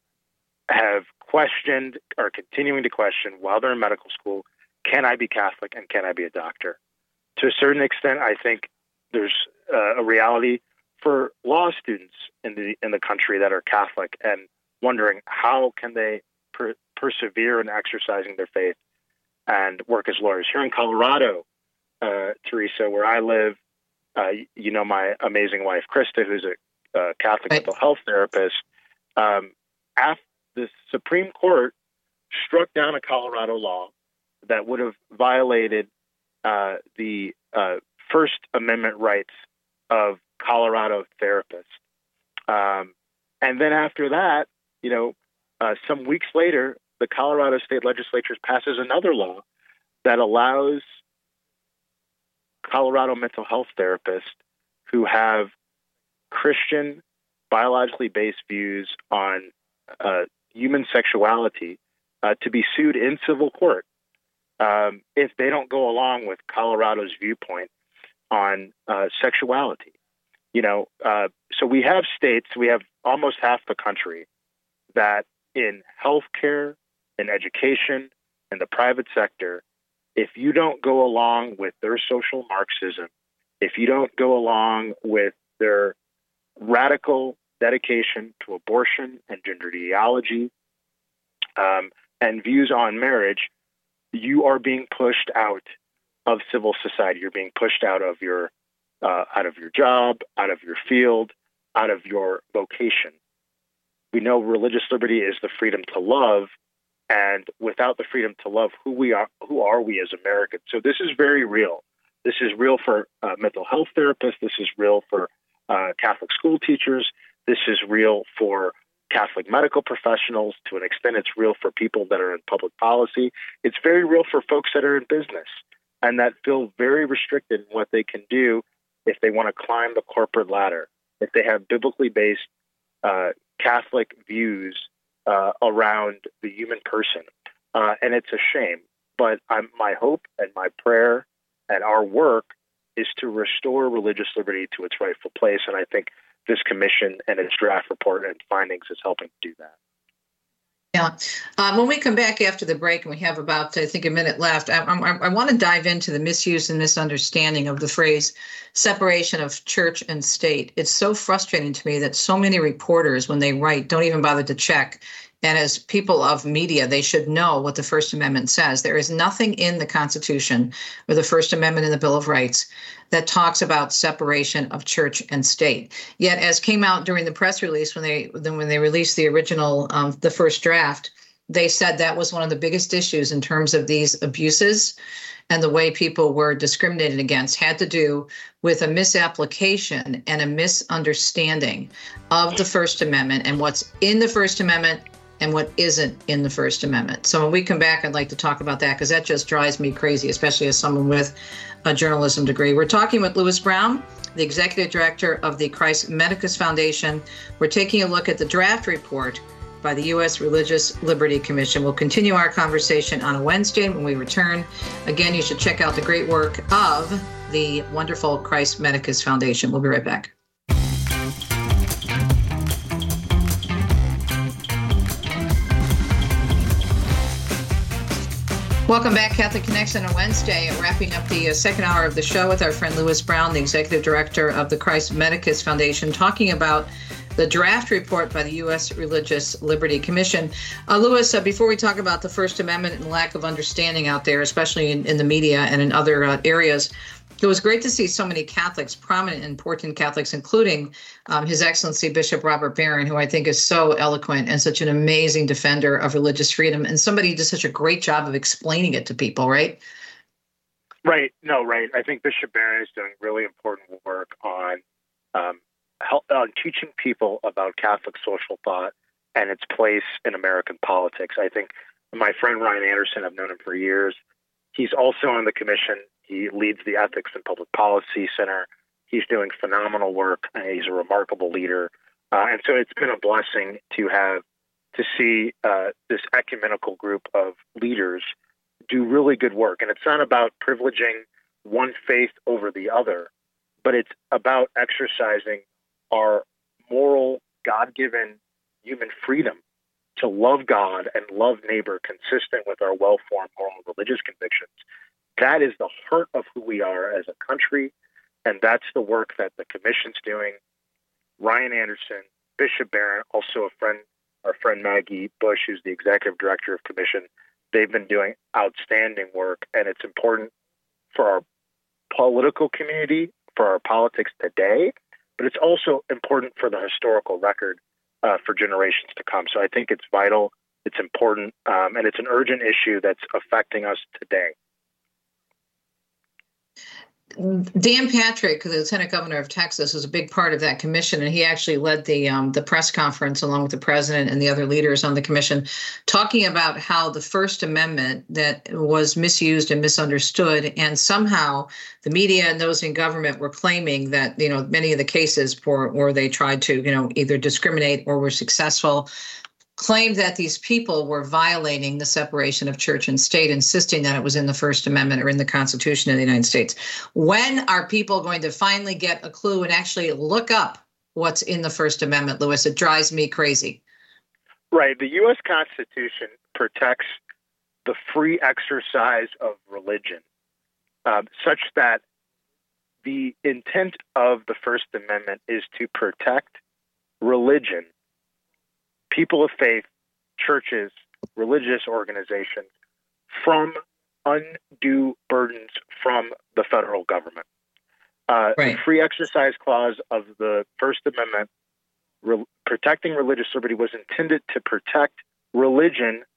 have questioned or continuing to question while they're in medical school, can I be Catholic and can I be a doctor? To a certain extent, I think there's uh, a reality for law students in the in the country that are Catholic and wondering how can they per- persevere in exercising their faith and work as lawyers. Here in Colorado, uh, Teresa, where I live, uh, you know my amazing wife, Krista, who's a uh, Catholic right. mental health therapist. Um, after the Supreme Court struck down a Colorado law that would have violated uh, the uh, First Amendment rights of Colorado therapists. Um, and then after that, you know, uh, some weeks later, the Colorado State Legislature passes another law that allows Colorado mental health therapists who have Christian, biologically based views on uh, human sexuality uh, to be sued in civil court um, if they don't go along with Colorado's viewpoint on uh, sexuality. You know, uh, so we have states, we have almost half the country that in healthcare, in education, in the private sector, if you don't go along with their social Marxism, if you don't go along with their radical dedication to abortion and gender ideology um, and views on marriage, you are being pushed out of civil society. You're being pushed out of your uh, out of your job, out of your field, out of your vocation. We know religious liberty is the freedom to love, And without the freedom to love, who we are, who are we as Americans? So this is very real. This is real for uh, mental health therapists. This is real for uh, Catholic school teachers. This is real for Catholic medical professionals. To an extent, it's real for people that are in public policy. It's very real for folks that are in business and that feel very restricted in what they can do if they want to climb the corporate ladder, if they have biblically based uh, Catholic views uh, around the human person. Uh, and it's a shame. But I'm, my hope and my prayer and our work is to restore religious liberty to its rightful place. And I think this commission and its draft report and findings is helping to do that. Yeah. Um, when we come back after the break, and we have about, I think, a minute left, I, I, I want to dive into the misuse and misunderstanding of the phrase separation of church and state. It's so frustrating to me that so many reporters, when they write, don't even bother to check. And as people of media, they should know what the First Amendment says. There is nothing in the Constitution or the First Amendment in the Bill of Rights that talks about separation of church and state. Yet, as came out during the press release when they when they released the original, um, the first draft, they said that was one of the biggest issues in terms of these abuses and the way people were discriminated against had to do with a misapplication and a misunderstanding of the First Amendment and what's in the First Amendment and what isn't in the First Amendment. So when we come back, I'd like to talk about that because that just drives me crazy, especially as someone with a journalism degree. We're talking with Lewis Brown, the executive director of the Christ Medicus Foundation. We're taking a look at the draft report by the U S Religious Liberty Commission. We'll continue our conversation on a Wednesday when we return. Again, you should check out the great work of the wonderful Christ Medicus Foundation. We'll be right back. Welcome back, Catholic Connection on Wednesday. Wrapping up the uh, second hour of the show with our friend Lewis Brown, the executive director of the Christ Medicus Foundation, talking about the draft report by the U S Religious Liberty Commission. Uh, Lewis, uh, before we talk about the First Amendment and lack of understanding out there, especially in, in the media and in other uh, areas, it was great to see so many Catholics, prominent and important Catholics, including um, His Excellency Bishop Robert Barron, who I think is so eloquent and such an amazing defender of religious freedom, and somebody who does such a great job of explaining it to people, right? Right. No, right. I think Bishop Barron is doing really important work on um, help, on teaching people about Catholic social thought and its place in American politics. I think my friend Ryan Anderson, I've known him for years. He's also on the commission. He leads the Ethics and Public Policy Center. He's doing phenomenal work. He's a remarkable leader. Uh, and so it's been a blessing to have, to see uh, this ecumenical group of leaders do really good work. And it's not about privileging one faith over the other, but it's about exercising our moral, God-given human freedom to love God and love neighbor consistent with our well-formed moral and religious convictions. That is the heart of who we are as a country, and that's the work that the commission's doing. Ryan Anderson, Bishop Barron, also a friend, our friend Maggie Bush, who's the executive director of commission, they've been doing outstanding work, and it's important for our political community, for our politics today, but it's also important for the historical record uh, for generations to come. So I think it's vital, it's important, um, and it's an urgent issue that's affecting us today. Dan Patrick, the Lieutenant Governor of Texas, was a big part of that commission, and he actually led the um, the press conference along with the president and the other leaders on the commission, talking about how the First Amendment that was misused and misunderstood, and somehow the media and those in government were claiming that, you know, many of the cases for where they tried to, you know, either discriminate or were successful, claimed that these people were violating the separation of church and state, insisting that it was in the First Amendment or in the Constitution of the United States. When are people going to finally get a clue and actually look up what's in the First Amendment, Lewis? It drives me crazy. Right. The U S Constitution protects the free exercise of religion, uh, such that the intent of the First Amendment is to protect religion, people of faith, churches, religious organizations, from undue burdens from the federal government. Uh, right. The free exercise clause of the First Amendment, re- protecting religious liberty, was intended to protect religion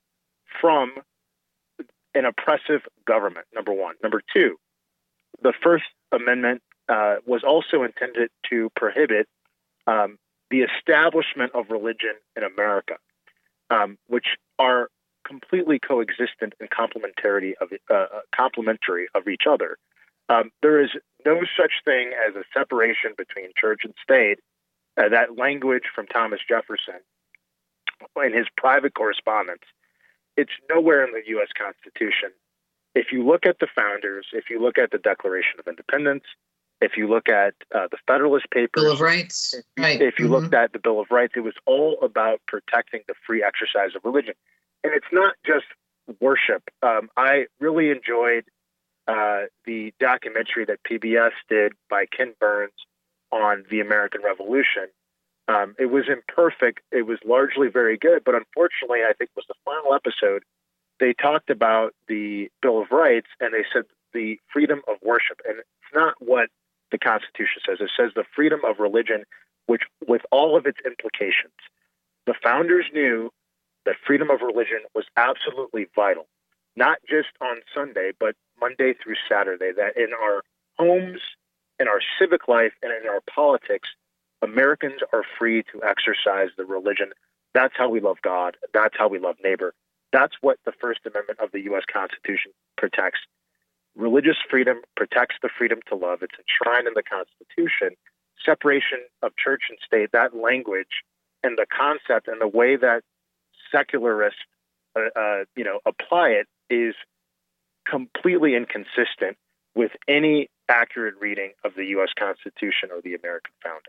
from an oppressive government, number one. Number two, the First Amendment uh, was also intended to prohibit um, the establishment of religion in America, um, which are completely coexistent and complementary of uh, complementary of each other. Um, there is no such thing as a separation between church and state. Uh, that language from Thomas Jefferson in his private correspondence, it's nowhere in the U S Constitution. If you look at the founders, if you look at the Declaration of Independence, if you look at uh, the Federalist Papers, Bill of Rights, right. if you mm-hmm. looked at the Bill of Rights, it was all about protecting the free exercise of religion. And it's not just worship. Um, I really enjoyed uh, the documentary that P B S did by Ken Burns on the American Revolution. Um, it was imperfect. It was largely very good, but unfortunately, I think it was the final episode. They talked about the Bill of Rights, and they said the freedom of worship. And it's not what the Constitution says. It says the freedom of religion, which with all of its implications. The founders knew that freedom of religion was absolutely vital, not just on Sunday, but Monday through Saturday, that in our homes, in our civic life, and in our politics, Americans are free to exercise the religion. That's how we love God. That's how we love neighbor. That's what the First Amendment of the U S Constitution protects. Religious freedom protects the freedom to love. It's enshrined in the Constitution. Separation of church and state, that language and the concept and the way that secularists, uh, uh, you know, apply it is completely inconsistent with any accurate reading of the U S Constitution or the American founding.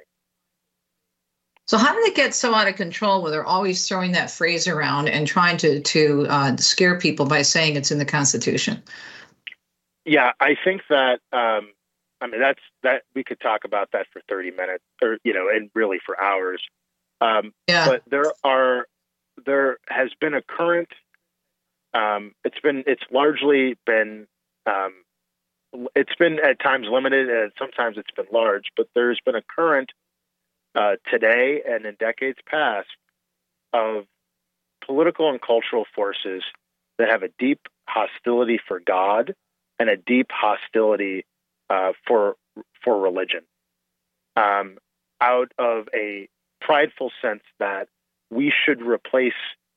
So how did it get so out of control where they're always throwing that phrase around and trying to, to uh, scare people by saying it's in the Constitution? Yeah, I think that, um, I mean, that's that we could talk about that for thirty minutes or, you know, and really for hours. Um, yeah. But there are, there has been a current, um, it's been, it's largely been, um, it's been at times limited and sometimes it's been large, but there's been a current uh, today and in decades past of political and cultural forces that have a deep hostility for God and a deep hostility uh, for for religion, um, out of a prideful sense that we should replace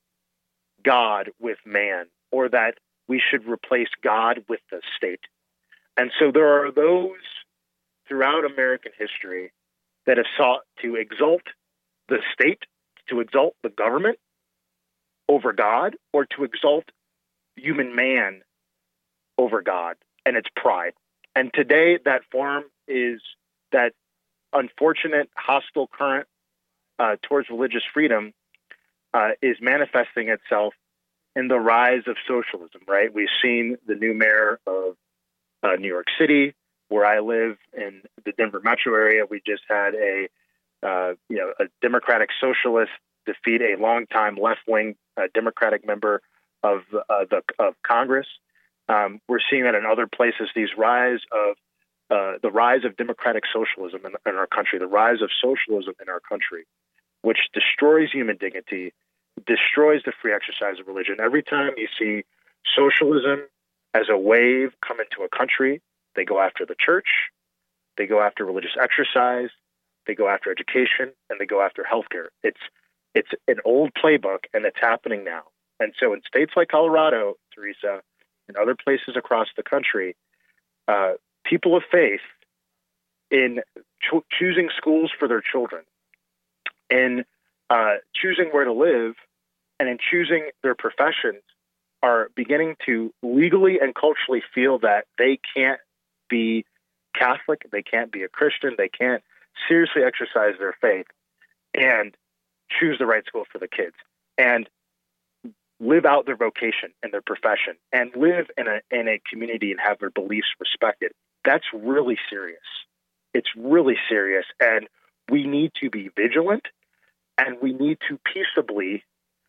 God with man, or that we should replace God with the state. And so there are those throughout American history that have sought to exalt the state, to exalt the government over God, or to exalt human man over God, and its pride. And today that form is that unfortunate hostile current uh, towards religious freedom uh, is manifesting itself in the rise of socialism, right? We've seen the new mayor of uh, New York City, where I live in the Denver metro area. We just had a, uh, you know, a Democratic socialist defeat a longtime left-wing uh, Democratic member of uh, the of Congress. Um, we're seeing that in other places. These rise of uh, the rise of democratic socialism in, in our country, the rise of socialism in our country, which destroys human dignity, destroys the free exercise of religion. Every time you see socialism as a wave come into a country, they go after the church, they go after religious exercise, they go after education, and they go after healthcare. It's it's an old playbook, and it's happening now. And so in states like Colorado, Teresa, and other places across the country, uh, people of faith in cho- choosing schools for their children, in uh, choosing where to live, and in choosing their professions are beginning to legally and culturally feel that they can't be Catholic, they can't be a Christian, they can't seriously exercise their faith and choose the right school for the kids and live out their vocation and their profession and live in a in a community and have their beliefs respected. That's really serious. It's really serious. And we need to be vigilant, and we need to peaceably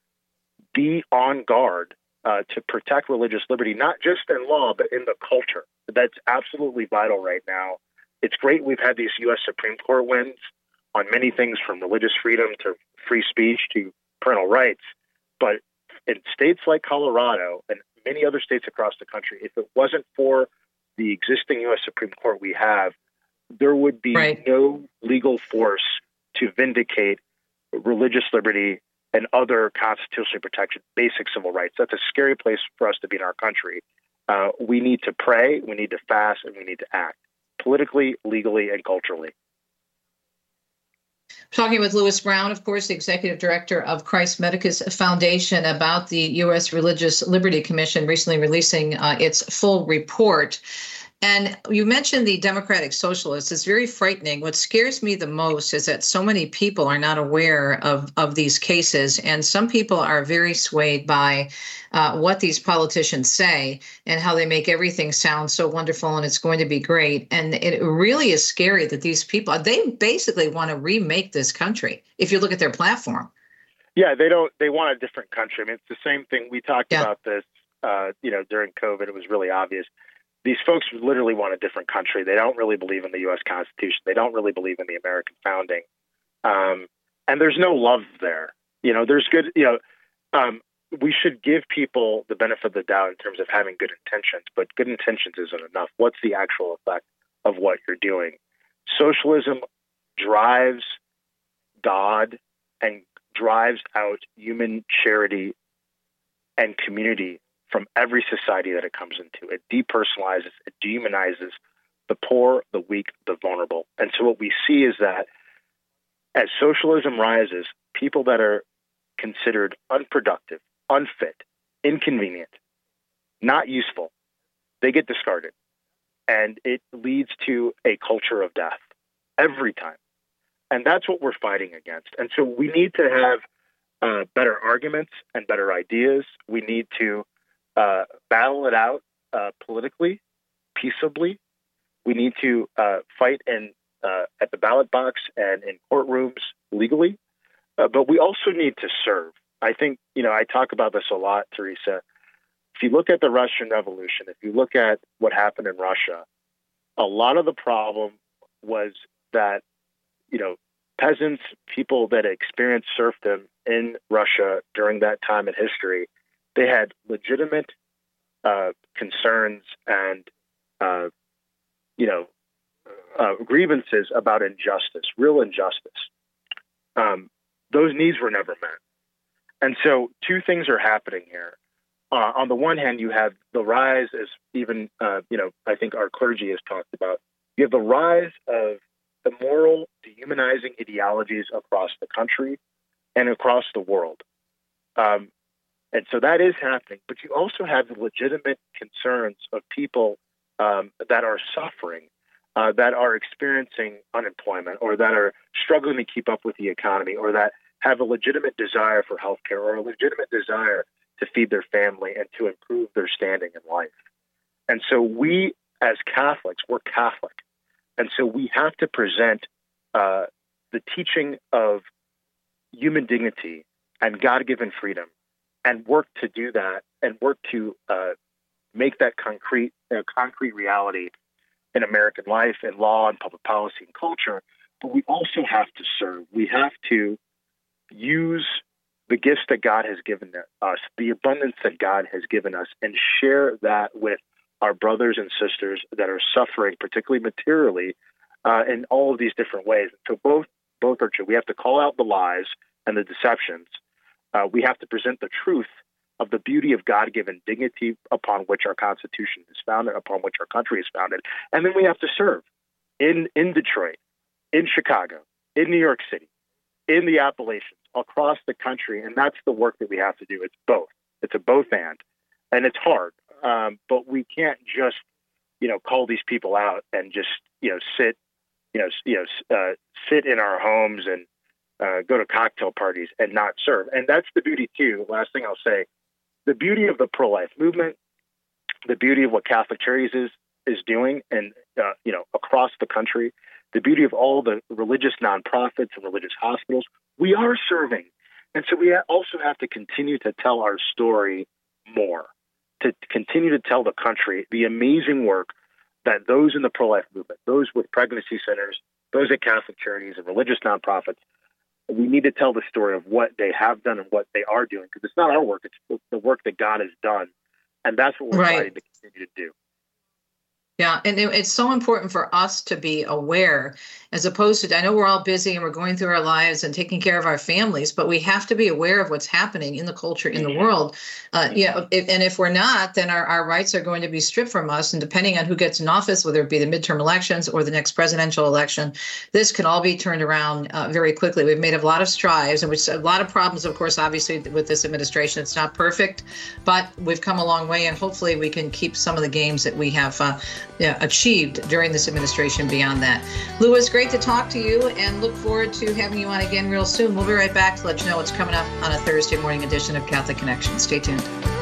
be on guard uh, to protect religious liberty, not just in law, but in the culture. That's absolutely vital right now. It's great we've had these U S Supreme Court wins on many things from religious freedom to free speech to parental rights, but in states like Colorado and many other states across the country, if it wasn't for the existing U S Supreme Court we have, there would be right. no legal force to vindicate religious liberty and other constitutionally protected basic civil rights. That's a scary place for us to be in our country. Uh, we need to pray, we need to fast, and we need to act politically, legally, and culturally. Talking with Lewis Brown, of course, the executive director of Christ Medicus Foundation, about the U S Religious Liberty Commission recently releasing uh, its full report. And you mentioned the Democratic Socialists. It's very frightening. What scares me the most is that so many people are not aware of, of these cases. And some people are very swayed by uh, what these politicians say and how they make everything sound so wonderful and it's going to be great. And it really is scary that these people, they basically want to remake this country, if you look at their platform. Yeah, they don't, they want a different country. I mean, it's the same thing. We talked yeah. about this, uh, you know, during COVID. It was really obvious. These folks literally want a different country. They don't really believe in the U S Constitution. They don't really believe in the American founding. Um, and there's no love there. You know, there's good, you know, um, we should give people the benefit of the doubt in terms of having good intentions, but good intentions isn't enough. What's the actual effect of what you're doing? Socialism drives God and drives out human charity and community from every society that it comes into. It depersonalizes, it dehumanizes the poor, the weak, the vulnerable. And so what we see is that as socialism rises, people that are considered unproductive, unfit, inconvenient, not useful, they get discarded. And it leads to a culture of death every time. And that's what we're fighting against. And so we need to have uh, better arguments and better ideas. We need to Uh, battle it out uh, politically, peaceably. We need to uh, fight in uh, at the ballot box and in courtrooms legally, uh, but we also need to serve. I think, you know, I talk about this a lot, Teresa. If you look at the Russian Revolution, if you look at what happened in Russia, a lot of the problem was that, you know, peasants, people that experienced serfdom in Russia during that time in history, they had legitimate uh, concerns and, uh, you know, uh, grievances about injustice, real injustice. Um, those needs were never met. And so two things are happening here. Uh, on the one hand, you have the rise, as even, uh, you know, I think our clergy has talked about, you have the rise of the moral, dehumanizing ideologies across the country and across the world. Um, And so that is happening, but you also have the legitimate concerns of people um, that are suffering, uh, that are experiencing unemployment, or that are struggling to keep up with the economy, or that have a legitimate desire for healthcare, or a legitimate desire to feed their family and to improve their standing in life. And so we, as Catholics, we're Catholic, and so we have to present uh, the teaching of human dignity and God-given freedom, and work to do that, and work to uh, make that concrete, uh, concrete reality in American life and law and public policy and culture. But we also have to serve. We have to use the gifts that God has given us, the abundance that God has given us, and share that with our brothers and sisters that are suffering, particularly materially, uh, in all of these different ways. And so both both are true. We have to call out the lies and the deceptions. Uh, we have to present the truth of the beauty of God-given dignity upon which our Constitution is founded, upon which our country is founded. And then we have to serve in, in Detroit, in Chicago, in New York City, in the Appalachians, across the country. And that's the work that we have to do. It's both. It's a both and. And it's hard. Um, but we can't just, you know, call these people out and just, you know, sit, you know, you know, uh, sit in our homes and Uh, go to cocktail parties and not serve. And that's the beauty, too. Last thing I'll say, the beauty of the pro-life movement, the beauty of what Catholic Charities is, is doing and, uh, you know, across the country, the beauty of all the religious nonprofits and religious hospitals, we are serving. And so we also have to continue to tell our story more, to continue to tell the country the amazing work that those in the pro-life movement, those with pregnancy centers, those at Catholic Charities and religious nonprofits, we need to tell the story of what they have done and what they are doing, because it's not our work, it's the work that God has done. And that's what we're right. trying to continue to do. Yeah, and it, it's so important for us to be aware, as opposed to, I know we're all busy and we're going through our lives and taking care of our families, but we have to be aware of what's happening in the culture, in the world. Uh, yeah, if, and if we're not, then our, our rights are going to be stripped from us. And depending on who gets in office, whether it be the midterm elections or the next presidential election, this can all be turned around uh, very quickly. We've made a lot of strides, and which a lot of problems, of course, obviously, with this administration. It's not perfect, but we've come a long way, and hopefully we can keep some of the gains that we have uh, yeah, achieved during this administration beyond that. Louis, great to talk to you, and look forward to having you on again real soon. We'll be right back to let you know what's coming up on a Thursday morning edition of Catholic Connection. Stay tuned.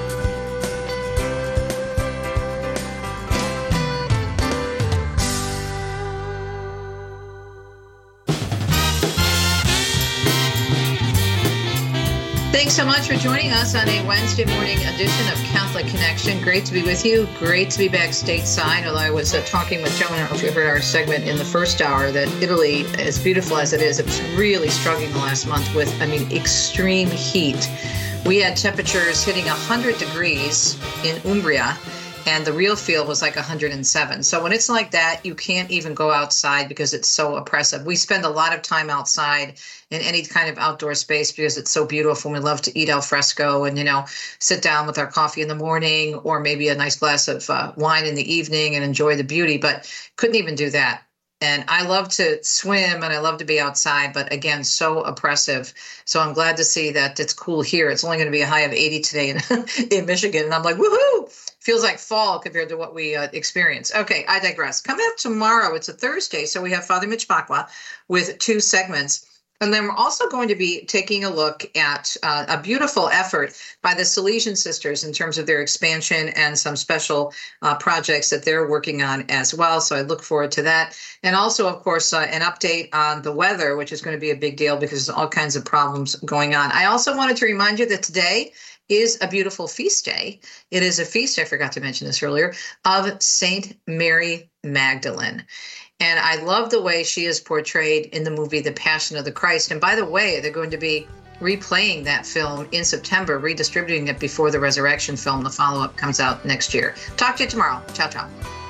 Thanks so much for joining us on a Wednesday morning edition of Catholic Connection. Great to be with you. Great to be back stateside. Although I was uh, talking with Joan, I don't know if you heard our segment in the first hour, that Italy, as beautiful as it is, it was really struggling the last month with, I mean, extreme heat. We had temperatures hitting one hundred degrees in Umbria, and the real feel was like one hundred seven. So when it's like that, you can't even go outside because it's so oppressive. We spend a lot of time outside in any kind of outdoor space because it's so beautiful. And we love to eat al fresco and, you know, sit down with our coffee in the morning, or maybe a nice glass of uh, wine in the evening and enjoy the beauty, but couldn't even do that. And I love to swim and I love to be outside, but again, so oppressive. So I'm glad to see that it's cool here. It's only going to be a high of eighty today in, in Michigan. And I'm like, woohoo! Feels like fall compared to what we uh, experience. Okay, I digress. Coming up tomorrow, it's a Thursday, so we have Father Mitch Pacwa with two segments. And then we're also going to be taking a look at uh, a beautiful effort by the Salesian Sisters in terms of their expansion and some special uh, projects that they're working on as well. So I look forward to that. And also, of course, uh, an update on the weather, which is going to be a big deal because there's all kinds of problems going on. I also wanted to remind you that today is a beautiful feast day. It is a feast, I forgot to mention this earlier, of Saint Mary Magdalene. And I love the way she is portrayed in the movie The Passion of the Christ. And by the way, they're going to be replaying that film in September, redistributing it before the Resurrection film. The follow-up comes out next year. Talk to you tomorrow. Ciao, ciao.